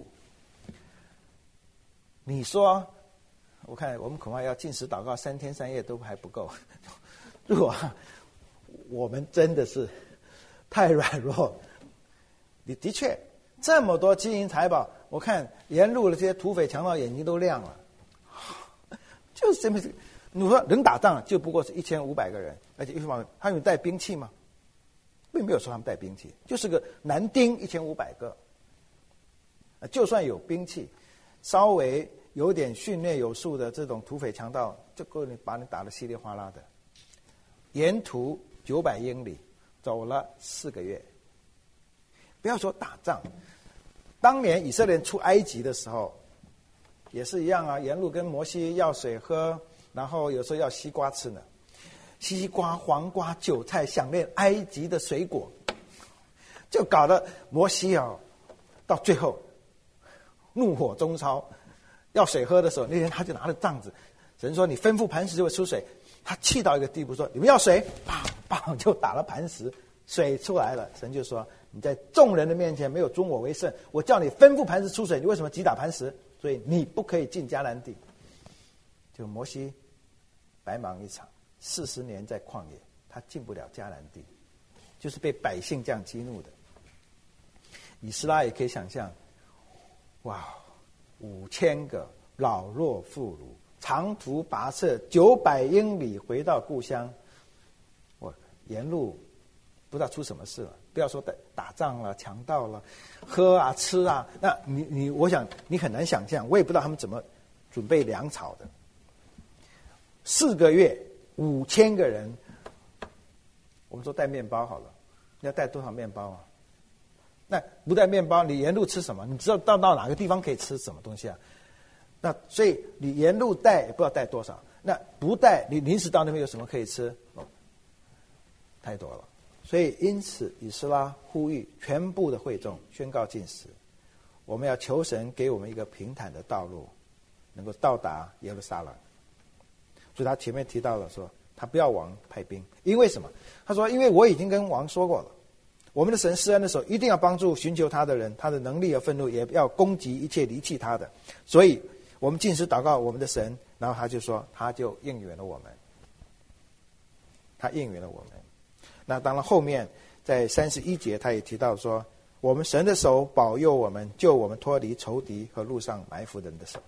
你说，我看我们恐怕要禁食祷告三天三夜都还不够。如果我们真的是太软弱，你的确这么多金银财宝，我看沿路的这些土匪强盗眼睛都亮了，就是这么。你说能打仗就不过是一千五百个人，而且一方面他有带兵器吗？并没有说他们带兵器，就是个男丁一千五百个。就算有兵器，稍微有点训练有素的这种土匪强盗，就够你把你打得稀里哗啦的。沿途九百英里，走了四个月。不要说打仗，当年以色列人出埃及的时候，也是一样啊，沿路跟摩西要水喝。然后有时候要西瓜吃呢，西瓜、黄瓜、韭菜，想念埃及的水果，就搞得摩西啊，到最后怒火中烧，要水喝的时候，那天他就拿着杖子，神说你吩咐磐石就会出水，他气到一个地步说你们要水，砰砰就打了磐石，水出来了。神就说你在众人的面前没有尊我为圣，我叫你吩咐磐石出水，你为什么击打磐石？所以你不可以进迦南地。就摩西白忙一场，四十年在旷野，他进不了迦南地，就是被百姓这样激怒的。以斯拉也可以想象，哇，五千个老弱妇孺，长途跋涉九百英里回到故乡，我沿路不知道出什么事了。不要说打打仗了、强盗了、喝啊、吃啊，那你你，我想你很难想象，我也不知道他们怎么准备粮草的。四个月，五千个人，我们说带面包好了，要带多少面包啊？那不带面包，你沿路吃什么？你知道到到哪个地方可以吃什么东西啊？那所以你沿路带也不知道带多少，那不带你临时到那边有什么可以吃？哦，太多了。所以因此以斯拉呼吁全部的会众宣告禁食，我们要求神给我们一个平坦的道路，能够到达耶路撒冷。所以他前面提到了说，他不要王派兵，因为什么？他说，因为我已经跟王说过了，我们的神施恩的时候，一定要帮助寻求他的人，他的能力和愤怒也要攻击一切离弃他的。所以我们禁食祷告我们的神，然后他就说，他就应允了我们，他应允了我们。那当然后面在三十一节他也提到说，我们神的手保佑我们，救我们脱离仇敌和路上埋伏人的手，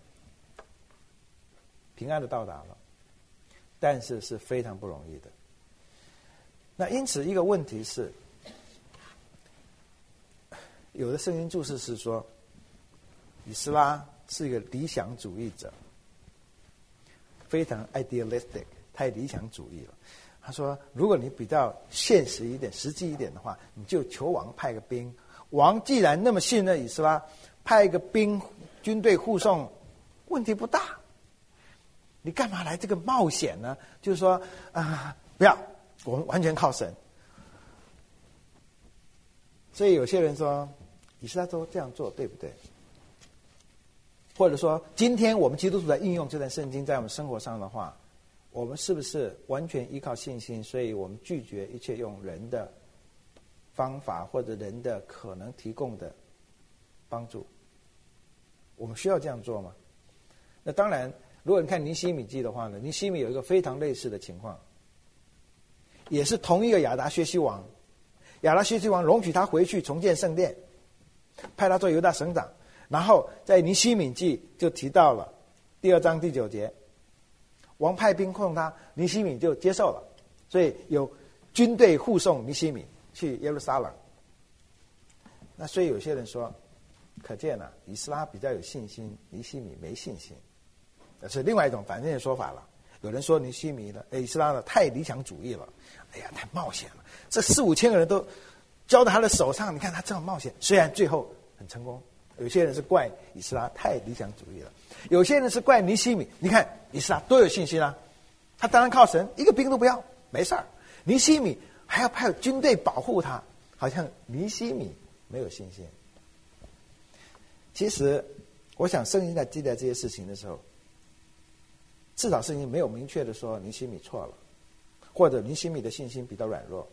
平安的到达了。但是是非常不容易的。那因此一个问题是，有的圣经注释是说，以斯拉是一个理想主义者，非常 idealistic， 太理想主义了。他说，如果你比较现实一点、实际一点的话，你就求王派个兵。王既然那么信任以斯拉，派一个兵军队护送，问题不大。你干嘛来这个冒险呢？就是说啊、呃，不要，我们完全靠神。所以有些人说，以斯拉都这样做对不对？或者说，今天我们基督徒在应用这段圣经在我们生活上的话，我们是不是完全依靠信心？所以我们拒绝一切用人的方法或者人的可能提供的帮助。我们需要这样做吗？那当然。如果你看尼希米记的话呢，尼希米有一个非常类似的情况，也是同一个亚达薛西王，亚达薛西王容许他回去重建圣殿， 派他做犹大省长。然后在尼希米记就提到了第二章第九节，王派兵控他，尼希米就接受了，所以有军队护送尼希米去耶路撒冷。那所以有些人说，可见啊，以斯拉比较有信心，尼希米没信心，这是另外一种反面的说法了。有人说尼希米的以斯拉呢太理想主义了，哎呀太冒险了，这四五千个人都交到他的手上，你看他这样冒险，虽然最后很成功。有些人是怪以斯拉太理想主义了，有些人是怪尼希米，你看以斯拉多有信心啊，他当然靠神，一个兵都不要，没事儿。尼希米还要派军队保护他，好像尼希米没有信心。其实我想圣经在记载这些事情的时候，至少圣经没有明确的说尼希米错了，或者尼希米的信心比较软弱。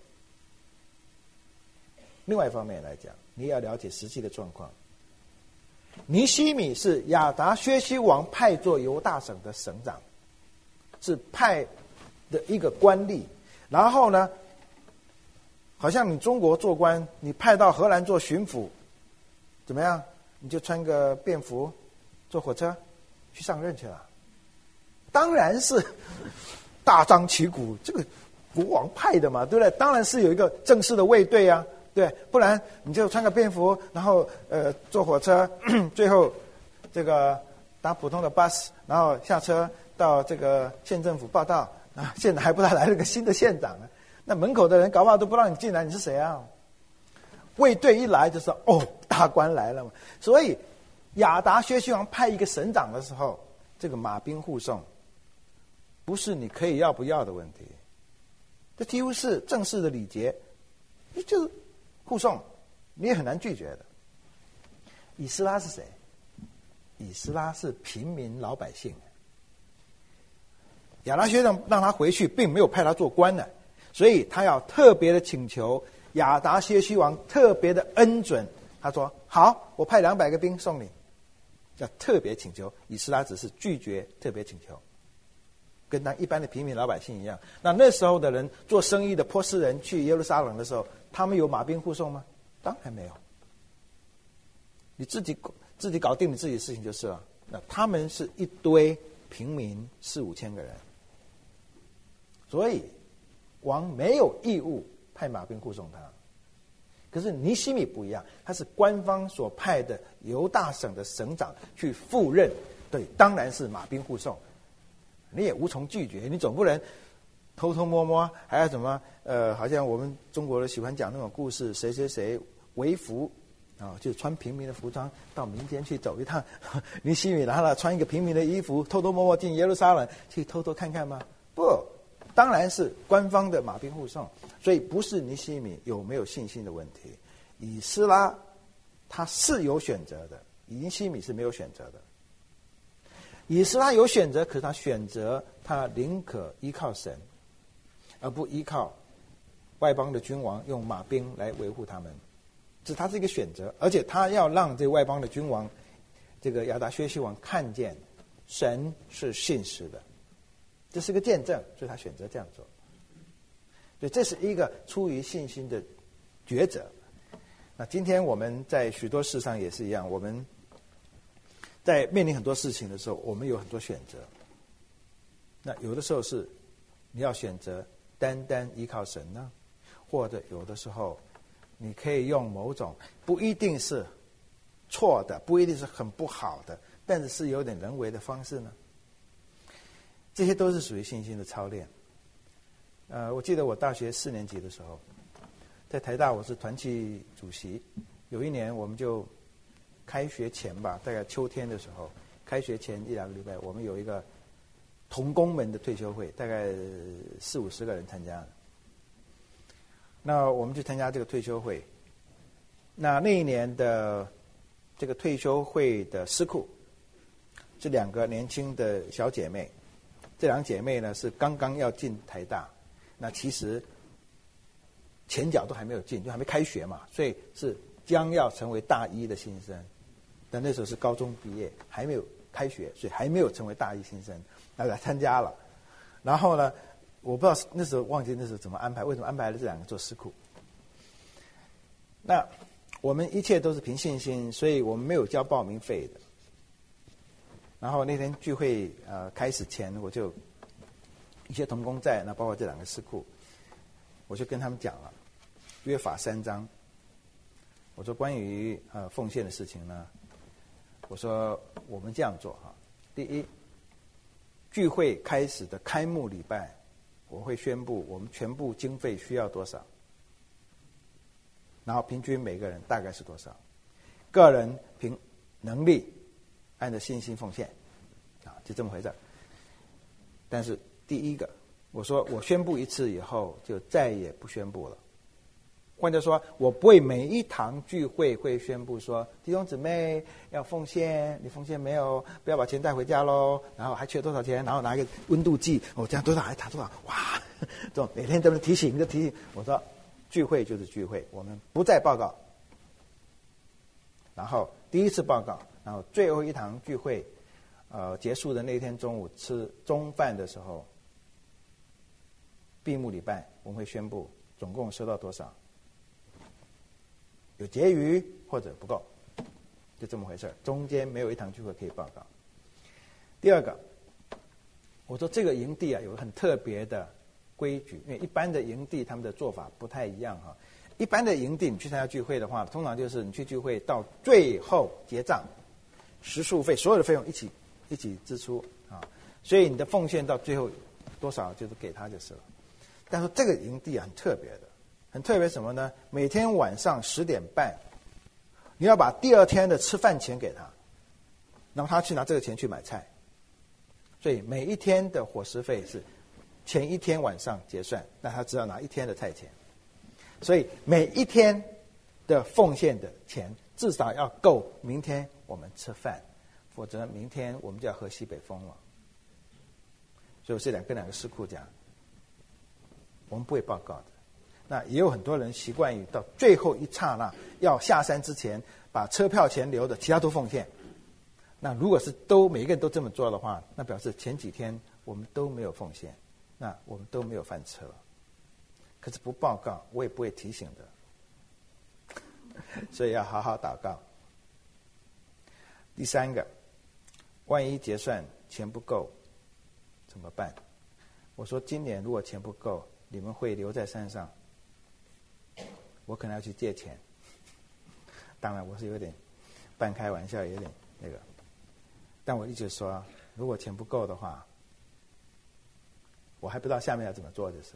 另外一方面来讲，你也要了解实际的状况。尼希米是亚达薛西王派做犹大省的省长，是派的一个官吏。然后呢，好像你中国做官，你派到荷兰做巡抚，怎么样？你就穿个便服，坐火车去上任去了。当然是大张旗鼓，这个国王派的嘛，对不对？当然是有一个正式的卫队啊。对，不然你就穿个便服，然后呃坐火车，最后这个搭普通的 bus， 然后下车到这个县政府报到啊，现在还不知道来了个新的县长呢，那门口的人搞不好都不让你进来，你是谁啊？卫队一来就说哦，大官来了嘛。所以亚达薛西王派一个省长的时候，这个马兵护送，不是你可以要不要的问题，这几乎是正式的礼节，就是护送，你也很难拒绝的。以斯拉是谁？以斯拉是平民老百姓。亚达薛让让他回去，并没有派他做官的，所以他要特别的请求亚达薛西王特别的恩准。他说：“好，我派两百个兵送你。”要特别请求，以斯拉只是拒绝特别请求，跟他一般的平民老百姓一样。那那时候的人做生意的波斯人去耶路撒冷的时候，他们有马兵护送吗？当然没有。你自己自己搞定你自己的事情就是了。那他们是一堆平民，四五千个人，所以王没有义务派马兵护送他。可是尼希米不一样，他是官方所派的犹大省的省长去赴任，对，当然是马兵护送，你也无从拒绝，你总不能偷偷摸摸，还要怎么？呃，好像我们中国人喜欢讲那种故事，谁谁谁为服啊、哦，就穿平民的服装到民间去走一趟。尼希米然后呢，穿一个平民的衣服，偷偷摸摸进耶路撒冷去偷偷看看吗？不，当然是官方的马兵护送。所以不是尼希米有没有信心的问题，以斯拉他是有选择的，尼希米是没有选择的。以斯拉有选择，可是他选择他宁可依靠神，而不依靠外邦的君王用马兵来维护他们，这是他是一个选择。而且他要让这外邦的君王，这个亚达薛西王看见神是信实的，这是个见证，所以他选择这样做。所以这是一个出于信心的抉择。那今天我们在许多事上也是一样，我们在面临很多事情的时候，我们有很多选择。那有的时候是你要选择单单依靠神呢，或者有的时候你可以用某种不一定是错的，不一定是很不好的，但是是有点人为的方式呢。这些都是属于信心的操练。呃，我记得我大学四年级的时候，在台大我是团契主席。有一年我们就开学前吧，大概秋天的时候，开学前一两个礼拜，我们有一个童工们的退休会，大概四五十个人参加。那我们去参加这个退休会。那那一年的这个退休会的司库是两个年轻的小姐妹，这两姐妹呢是刚刚要进台大。那其实前脚都还没有进，就还没开学嘛，所以是将要成为大一的新生。但那时候是高中毕业，还没有开学，所以还没有成为大一新生，那来参加了。然后呢，我不知道那时候忘记那时候怎么安排，为什么安排了这两个做司库。那我们一切都是凭信心，所以我们没有交报名费的。然后那天聚会呃开始前，我就一些同工在，那包括这两个师库，我就跟他们讲了约法三章。我说关于呃奉献的事情呢，我说我们这样做哈。第一，聚会开始的开幕礼拜，我会宣布我们全部经费需要多少，然后平均每个人大概是多少，个人凭能力按照信心奉献，啊，就这么回事。但是第一个，我说我宣布一次以后就再也不宣布了。或者说我不会每一堂聚会会宣布说弟兄姊妹要奉献，你奉献没有不要把钱带回家咯，然后还缺多少钱，然后拿一个温度计，哦这样多少还打多少，哇，这种每天都能提醒就提醒。我说聚会就是聚会，我们不再报告。然后第一次报告，然后最后一堂聚会呃结束的那天中午吃中饭的时候，闭幕礼拜我们会宣布总共收到多少，有结余或者不够，就这么回事，中间没有一堂聚会可以报告。第二个，我说这个营地啊有很特别的规矩，因为一般的营地他们的做法不太一样哈。一般的营地你去参加聚会的话，通常就是你去聚会到最后结账，食宿费所有的费用一起一起支出啊，所以你的奉献到最后多少就是给他就是了。但是这个营地啊很特别的，很特别什么呢？每天晚上十点半，你要把第二天的吃饭钱给他，然后他去拿这个钱去买菜。所以每一天的伙食费是前一天晚上结算，那他只要拿一天的菜钱。所以每一天的奉献的钱至少要够明天我们吃饭，否则明天我们就要喝西北风了。所以我是两跟两个师库讲，我们不会报告的。那也有很多人习惯于到最后一刹那要下山之前把车票钱留着，其他都奉献。那如果是都每一个人都这么做的话，那表示前几天我们都没有奉献，那我们都没有饭吃了。可是不报告，我也不会提醒的，所以要好好祷告。第三个，万一结算钱不够怎么办？我说今年如果钱不够，你们会留在山上，我可能要去借钱。当然我是有点半开玩笑，有点那个，但我一直说，如果钱不够的话，我还不知道下面要怎么做就是。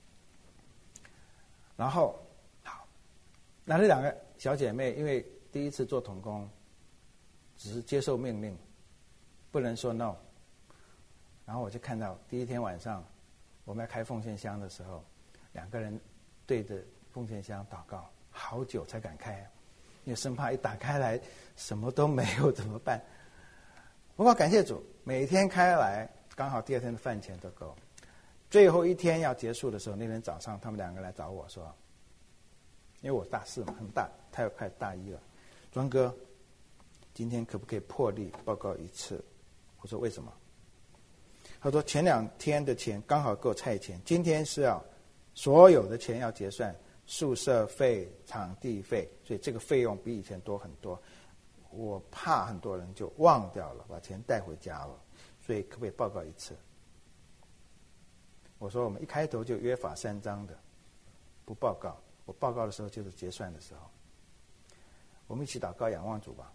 然后好，那这两个小姐妹因为第一次做同工，只是接受命令，不能说 no。然后我就看到第一天晚上我们要开奉献箱的时候，两个人对着奉献箱祷告，好久才敢开，因为生怕一打开来什么都没有怎么办。不过感谢主，每天开来刚好第二天的饭钱都够。最后一天要结束的时候，那天早上他们两个来找我说，因为我大四嘛，很大，他又快大一了，庄哥，今天可不可以破例报告一次？我说为什么？他说前两天的钱刚好够菜钱，今天是要所有的钱要结算，宿舍费、场地费，所以这个费用比以前多很多。我怕很多人就忘掉了，把钱带回家了，所以可不可以报告一次？我说我们一开头就约法三章的，不报告。我报告的时候就是结算的时候。我们一起祷告仰望主吧。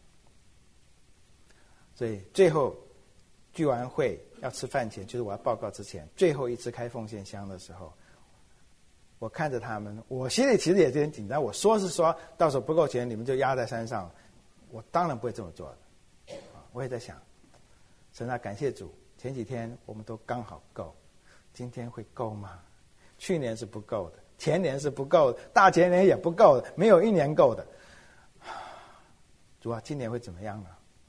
所以最后聚完会要吃饭前，就是我要报告之前，最后一次开奉献箱的时候，我看着他们，我心里其实也有点紧张。我说是说到时候不够钱，你们就压在山上，我当然不会这么做的。我也在想，神啊，感谢主，前几天我们都刚好够。今天会够吗？去年是不够的，前年是不够的，大前年也不够的，没有一年够的。主啊，今年会怎么样呢？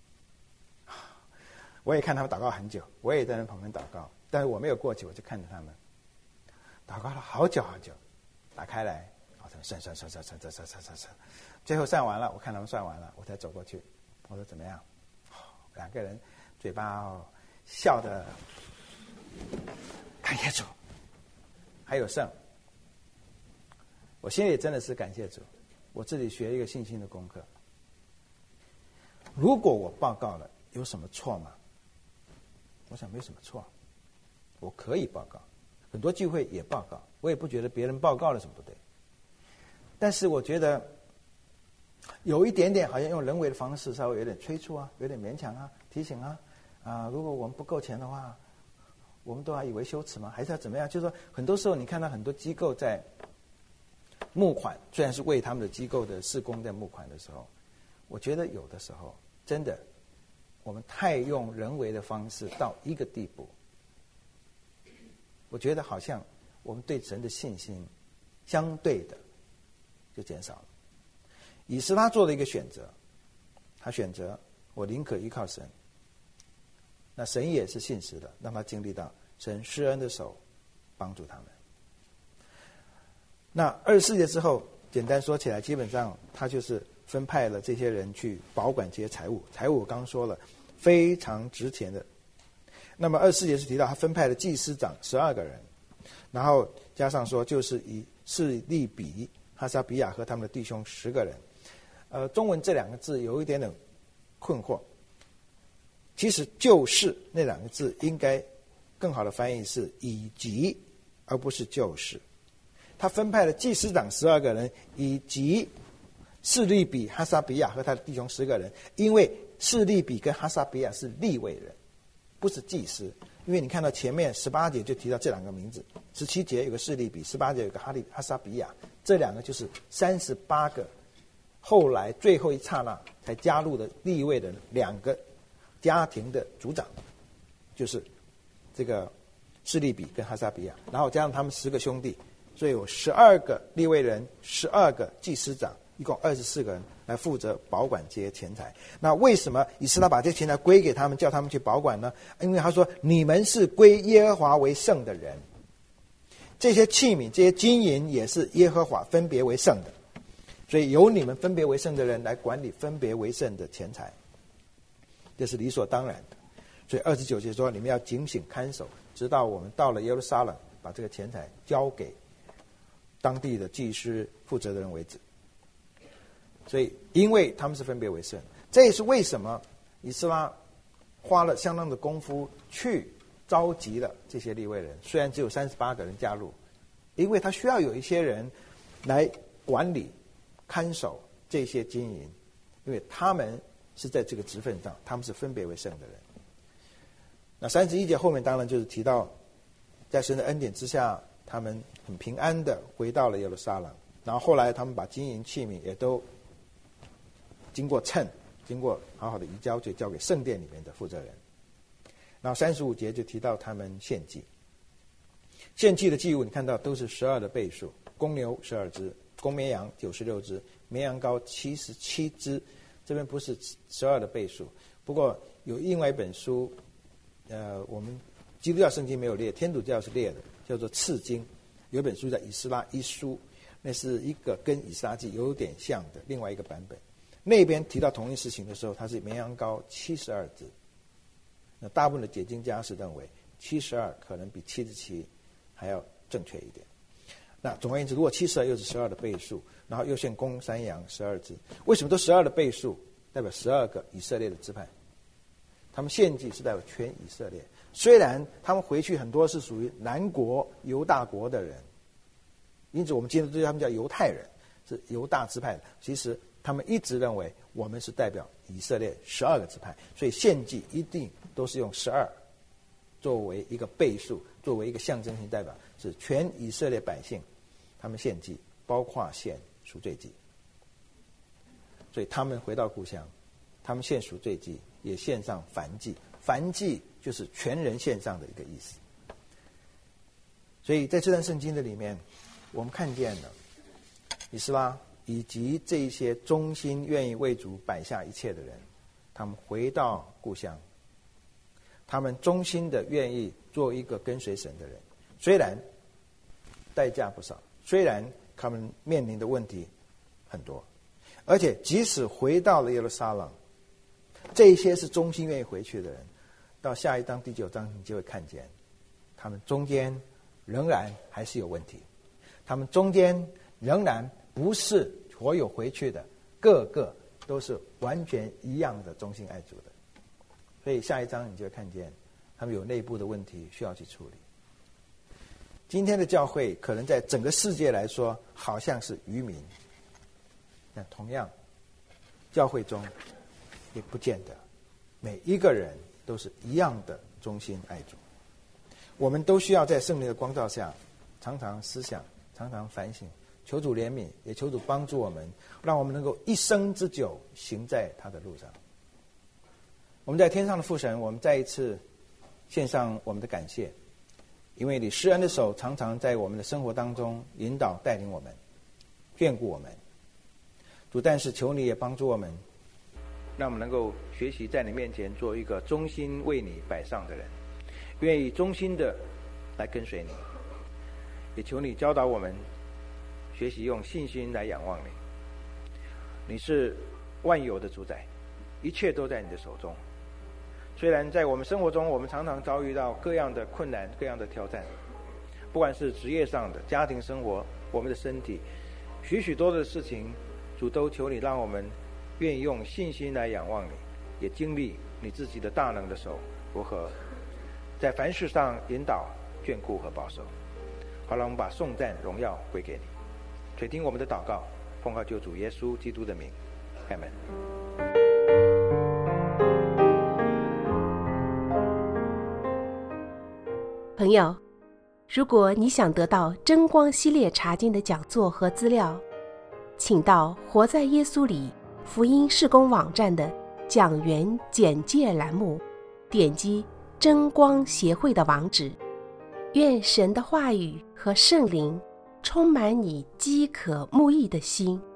我也看他们祷告很久，我也在那旁边祷告，但是我没有过去，我就看着他们祷告了好久好久。打开来，我说算算算算算算算算算算，最后算完了，我看他们算完了，我才走过去。我说怎么样？两个人嘴巴哦笑的。感谢主，还有剩。我心里真的是感谢主， 我这里学一个信心的功课。如果我报告了，有什么错吗？我想没什么错，我可以报告，很多聚会也报告，我也不觉得别人报告了什么不对。但是我觉得有一点点好像用人为的方式，稍微有点催促啊，有点勉强啊，提醒啊，啊，如果我们不够钱的话，我们都还以为羞耻吗？还是要怎么样？就是说，很多时候你看到很多机构在募款，虽然是为他们的机构的事工在募款的时候，我觉得有的时候真的，我们太用人为的方式到一个地步，我觉得好像我们对神的信心相对的就减少了。以斯拉做了一个选择，他选择我宁可依靠神。那神也是信实的，让他经历到神施恩的手帮助他们。那二十四节之后，简单说起来，基本上他就是分派了这些人去保管这些财物。财物我刚说了，非常值钱的。那么二十四节是提到他分派了祭司长十二个人，然后加上说就是以示利比、哈撒比亚和他们的弟兄十个人。呃，中文这两个字有一点点困惑。其实就是那两个字应该更好的翻译是以及，而不是就是。他分派了祭司长十二个人，以及示利比、哈撒比亚和他的弟兄十个人。因为示利比跟哈撒比亚是利未人，不是祭司。因为你看到前面十八节就提到这两个名字，十七节有个示利比，十八节有个哈利哈撒比亚，这两个就是三十八个后来最后一刹那才加入的利未人两个家庭的族长，就是这个示利比跟哈撒比亚，然后加上他们十个兄弟，所以有十二个利未人，十二个祭司长，一共二十四个人来负责保管这些钱财。那为什么以斯拉把这些钱财归给他们，叫他们去保管呢？因为他说你们是归耶和华为圣的人，这些器皿这些金银也是耶和华分别为圣的，所以由你们分别为圣的人来管理分别为圣的钱财，这是理所当然的。所以二十九节说你们要警醒看守，直到我们到了耶路撒冷，把这个钱财交给当地的祭司负责的人为止。所以因为他们是分别为圣，这也是为什么以斯拉花了相当的功夫去召集了这些利未人，虽然只有三十八个人加入，因为他需要有一些人来管理看守这些金银，因为他们是在这个职分上，他们是分别为圣的人。那三十一节后面当然就是提到在神的恩典之下，他们很平安的回到了耶路撒冷，然后后来他们把金银器皿也都经过称，经过好好的移交，就交给圣殿里面的负责人。然后三十五节就提到他们献祭，献祭的祭物你看到都是十二的倍数，公牛十二只，公绵羊九十六只，绵羊羔七十七只，这边不是十二的倍数。不过有另外一本书，呃，我们基督教圣经没有列，天主教是列的，叫做次经。有一本书叫《以斯拉一书》，那是一个跟以斯拉记有点像的另外一个版本。那边提到同一事情的时候，它是绵羊羔七十二只。那大部分的解经家是认为七十二可能比七十七还要正确一点。那总而言之，如果七十二又是十二的倍数，然后又献公山羊十二只，为什么都十二的倍数？代表十二个以色列的支派，他们献祭是代表全以色列。虽然他们回去很多是属于南国犹大国的人，因此我们今天对他们叫犹太人，是犹大支派的。其实他们一直认为我们是代表以色列十二个支派，所以献祭一定都是用十二作为一个倍数，作为一个象征性代表，是全以色列百姓他们献祭，包括献赎罪祭。所以他们回到故乡，他们献赎罪祭，也献上燔祭。燔祭就是全人献上的一个意思。所以在这段圣经的里面，我们看见了以斯拉以及这一些忠心愿意为主摆下一切的人，他们回到故乡，他们忠心的愿意做一个跟随神的人，虽然代价不少，虽然他们面临的问题很多，而且即使回到了耶路撒冷，这一些是忠心愿意回去的人，到下一章第九章你就会看见，他们中间仍然还是有问题，他们中间仍然不是所有回去的个个都是完全一样的忠心爱主的。所以下一章你就会看见他们有内部的问题需要去处理。今天的教会可能在整个世界来说好像是愚民，但同样教会中也不见得每一个人都是一样的忠心爱主。我们都需要在圣灵的光照下常常思想，常常反省，求主怜悯，也求主帮助我们，让我们能够一生之久行在他的路上。我们在天上的父神，我们再一次献上我们的感谢，因为你施恩的手常常在我们的生活当中引导带领我们，眷顾我们。主，但是求你也帮助我们，让我们能够学习在你面前做一个忠心为你摆上的人，愿意忠心的来跟随你。也求你教导我们学习用信心来仰望你。你是万有的主宰，一切都在你的手中。虽然在我们生活中我们常常遭遇到各样的困难，各样的挑战，不管是职业上的、家庭生活、我们的身体，许许多多的事情，主都求你让我们愿意用信心来仰望你，也经历你自己的大能的手如何在凡事上引导、眷顾和保守。好了，我们把颂赞荣耀归给你，垂听我们的祷告，奉靠救主耶稣基督的名，阿们。 朋友，如果你想得到真光系列查经的讲座和资料，请到活在耶稣里福音事工网站的讲员简介栏目，点击真光协会的网址。愿神的话语和圣灵充满你饥渴慕义的心。